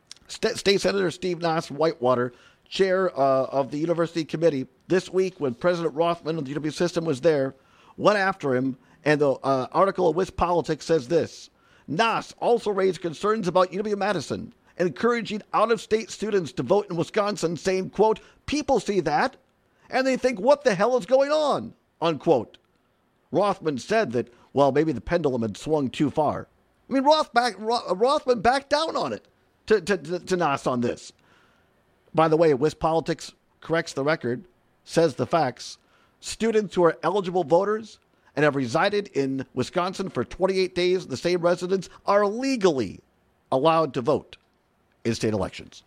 State Senator Steve Noss, Whitewater, chair of the university committee, this week when President Rothman of the UW system was there, went after him. And the article of WisPolitics says this: Noss also raised concerns about UW-Madison, encouraging out-of-state students to vote in Wisconsin, saying, quote, people see that, and they think, what the hell is going on, unquote. Rothman said that, well, maybe the pendulum had swung too far. I mean, Rothman backed down on it to Noss on this. By the way, WisPolitics corrects the record, says the facts. Students who are eligible voters and have resided in Wisconsin for 28 days, the same residents are legally allowed to vote in state elections.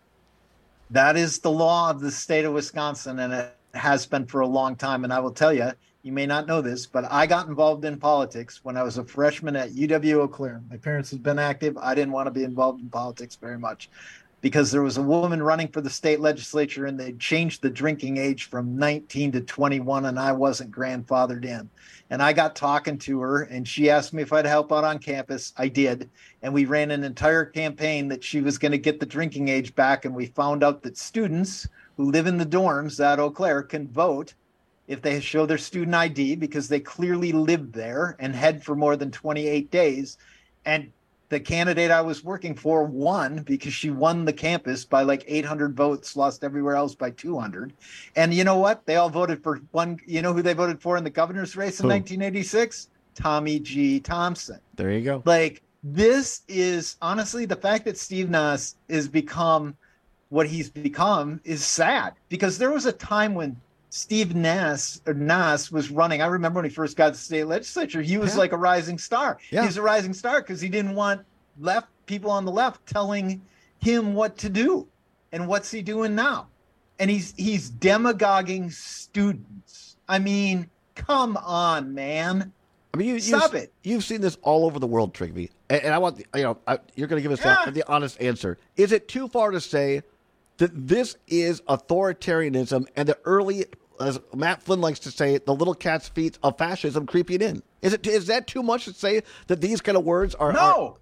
That is the law of the state of Wisconsin, and it has been for a long time. And I will tell you, you may not know this, but I got involved in politics when I was a freshman at UW-Eau Claire. My parents had been active. I didn't want to be involved in politics very much because there was a woman running for the state legislature, and they changed the drinking age from 19 to 21, and I wasn't grandfathered in. And I got talking to her, and she asked me if I'd help out on campus. I did. And we ran an entire campaign that she was going to get the drinking age back. And we found out that students who live in the dorms at Eau Claire can vote if they show their student ID because they clearly lived there and had for more than 28 days. And the candidate I was working for won because she won the campus by like 800 votes, lost everywhere else by 200. And you know what? They all voted for one. You know who they voted for in the governor's race in 1986? Tommy G. Thompson. There you go. Like, this is honestly, the fact that Steve Nass has become what he's become is sad, because there was a time when Steve Nass was running. I remember when he first got to the state legislature, he was like a rising star. Yeah. He was a rising star because he didn't want people on the left telling him what to do. And what's he doing now? And he's demagoguing students. I mean, come on, man. I mean, Stop it. You've seen this all over the world, Trigby. And I want, you're going to give us the honest answer. Is it too far to say that this is authoritarianism and the early, as Matt Flynn likes to say, the little cat's feet of fascism creeping in? Is that too much to say that these kind of words are? No.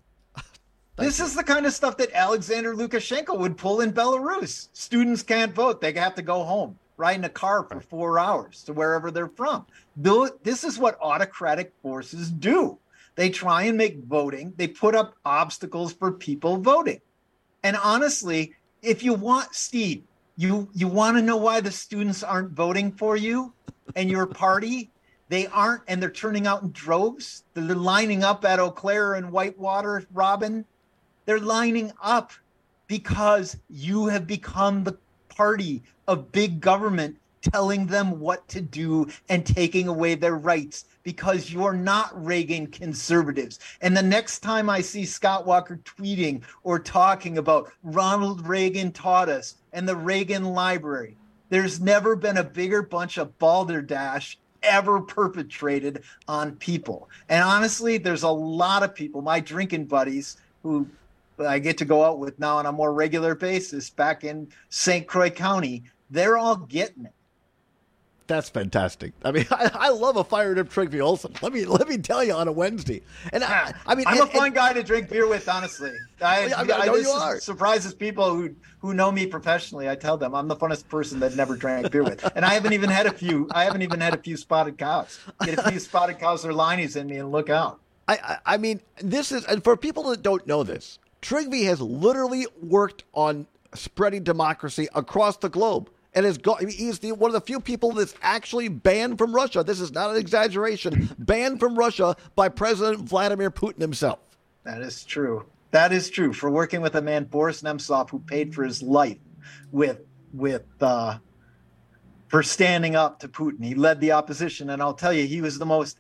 This is the kind of stuff that Alexander Lukashenko would pull in Belarus. Students can't vote. They have to go home, ride in a car for 4 hours to wherever they're from. This is what autocratic forces do. They try and make voting. They put up obstacles for people voting. And honestly, if you want, Steve, you want to know why the students aren't voting for you and your party? They aren't, and they're turning out in droves. They're lining up at Eau Claire and Whitewater, Robin. They're lining up because you have become the party of big government telling them what to do and taking away their rights, because you're not Reagan conservatives. And the next time I see Scott Walker tweeting or talking about Ronald Reagan taught us and the Reagan Library, there's never been a bigger bunch of balderdash ever perpetrated on people. And honestly, there's a lot of people, my drinking buddies, who I get to go out with now on a more regular basis back in St. Croix County, they're all getting it. That's fantastic. I mean, I love a fired up Trigby Olson. Let me tell you, on a Wednesday. And I'm a fun guy to drink beer with, honestly. I know you are. Surprises people who know me professionally. I tell them I'm the funnest person that never drank beer with. And I haven't even had a few spotted cows. Get a few spotted cows or Liney's in me, and look out. I mean, this is, and for people that don't know this, Trigby has literally worked on spreading democracy across the globe. And he's one of the few people that's actually banned from Russia. This is not an exaggeration. Banned from Russia by President Vladimir Putin himself. That is true. That is true. For working with a man, Boris Nemtsov, who paid for his life for standing up to Putin. He led the opposition, and I'll tell you, he was the most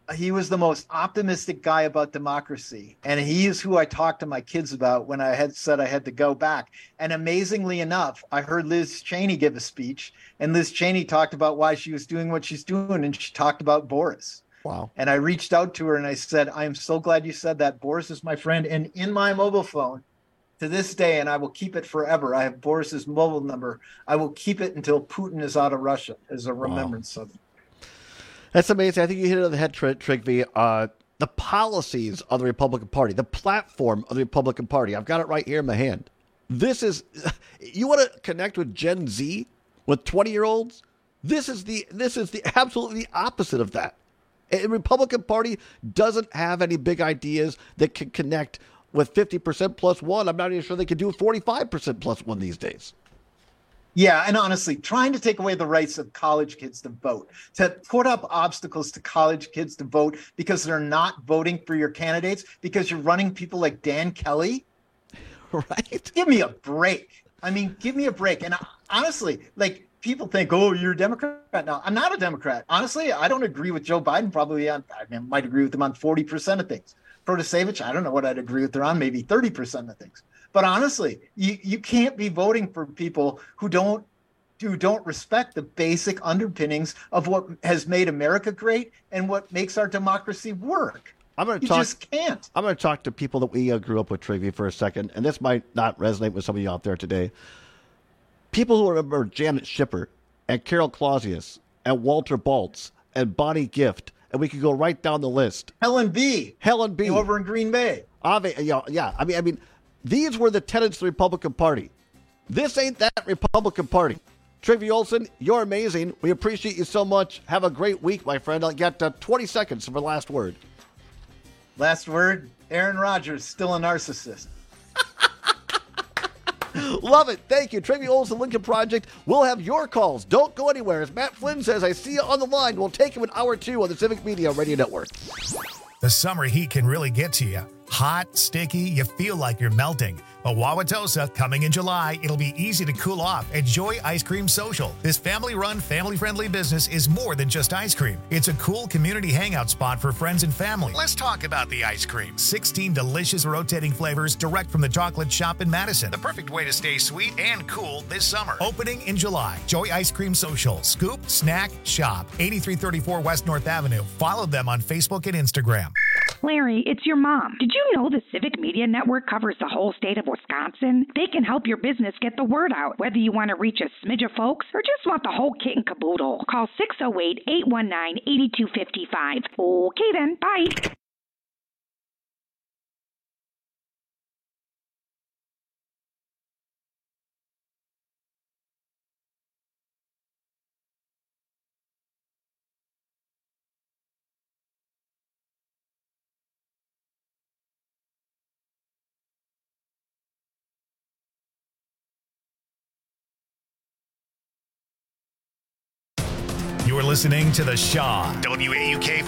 optimistic guy about democracy. And he is who I talked to my kids about when I had said I had to go back. And amazingly enough, I heard Liz Cheney give a speech, and Liz Cheney talked about why she was doing what she's doing, and she talked about Boris. Wow. And I reached out to her and I said, I am so glad you said that. Boris is my friend, and in my mobile phone to this day, and I will keep it forever, I have Boris's mobile number. I will keep it until Putin is out of Russia as a remembrance of it. That's amazing. I think you hit it on the head, Trigby. The policies of the Republican Party, the platform of the Republican Party. I've got it right here in my hand. This is, you want to connect with Gen Z, with 20-year-olds? This is the absolutely opposite of that. A Republican Party doesn't have any big ideas that can connect with 50% plus one. I'm not even sure they can do 45% plus one these days. Yeah, and honestly, trying to take away the rights of college kids to vote, to put up obstacles to college kids to vote because they're not voting for your candidates, because you're running people like Dan Kelly. Right. Give me a break. I mean, give me a break. And honestly, like, people think, oh, you're a Democrat. No, I'm not a Democrat. Honestly, I don't agree with Joe Biden probably on, I might agree with him on 40% of things. Protasevich, I don't know what I'd agree with her on, maybe 30% of things. But honestly, you can't be voting for people who don't respect the basic underpinnings of what has made America great and what makes our democracy work. Just can't. I'm going to talk to people that we grew up with, Trigby, for a second, and this might not resonate with some of you out there today. People who remember Janet Schipper and Carol Clausius and Walter Baltz and Bonnie Gift, and we could go right down the list. Helen B. Over in Green Bay. Yeah. I mean, these were the tenets of the Republican Party. This ain't that Republican Party. Trigby Olson, you're amazing. We appreciate you so much. Have a great week, my friend. I'll get 20 seconds for the last word. Last word, Aaron Rodgers, still a narcissist. Love it. Thank you. Trivia Olson Lincoln Project. We'll have your calls. Don't go anywhere. As Matt Flynn says, I see you on the line. We'll take you in hour 2 on the Civic Media Radio Network. The summer heat can really get to you. Hot, sticky, you feel like you're melting. But Wauwatosa, coming in July, it'll be easy to cool off at Joy Ice Cream Social. This family-run, family-friendly business is more than just ice cream. It's a cool community hangout spot for friends and family. Let's talk about the ice cream. 16 delicious rotating flavors direct from the chocolate shop in Madison. The perfect way to stay sweet and cool this summer. Opening in July. Joy Ice Cream Social. Scoop, snack, shop. 8334 West North Avenue. Follow them on Facebook and Instagram. Larry, it's your mom. Did you know the Civic Media Network covers the whole state of Wisconsin? They can help your business get the word out, whether you want to reach a smidge of folks or just want the whole kit and caboodle. Call 608-819-8255. Okay then, bye. You're listening to The Shaw, WAUK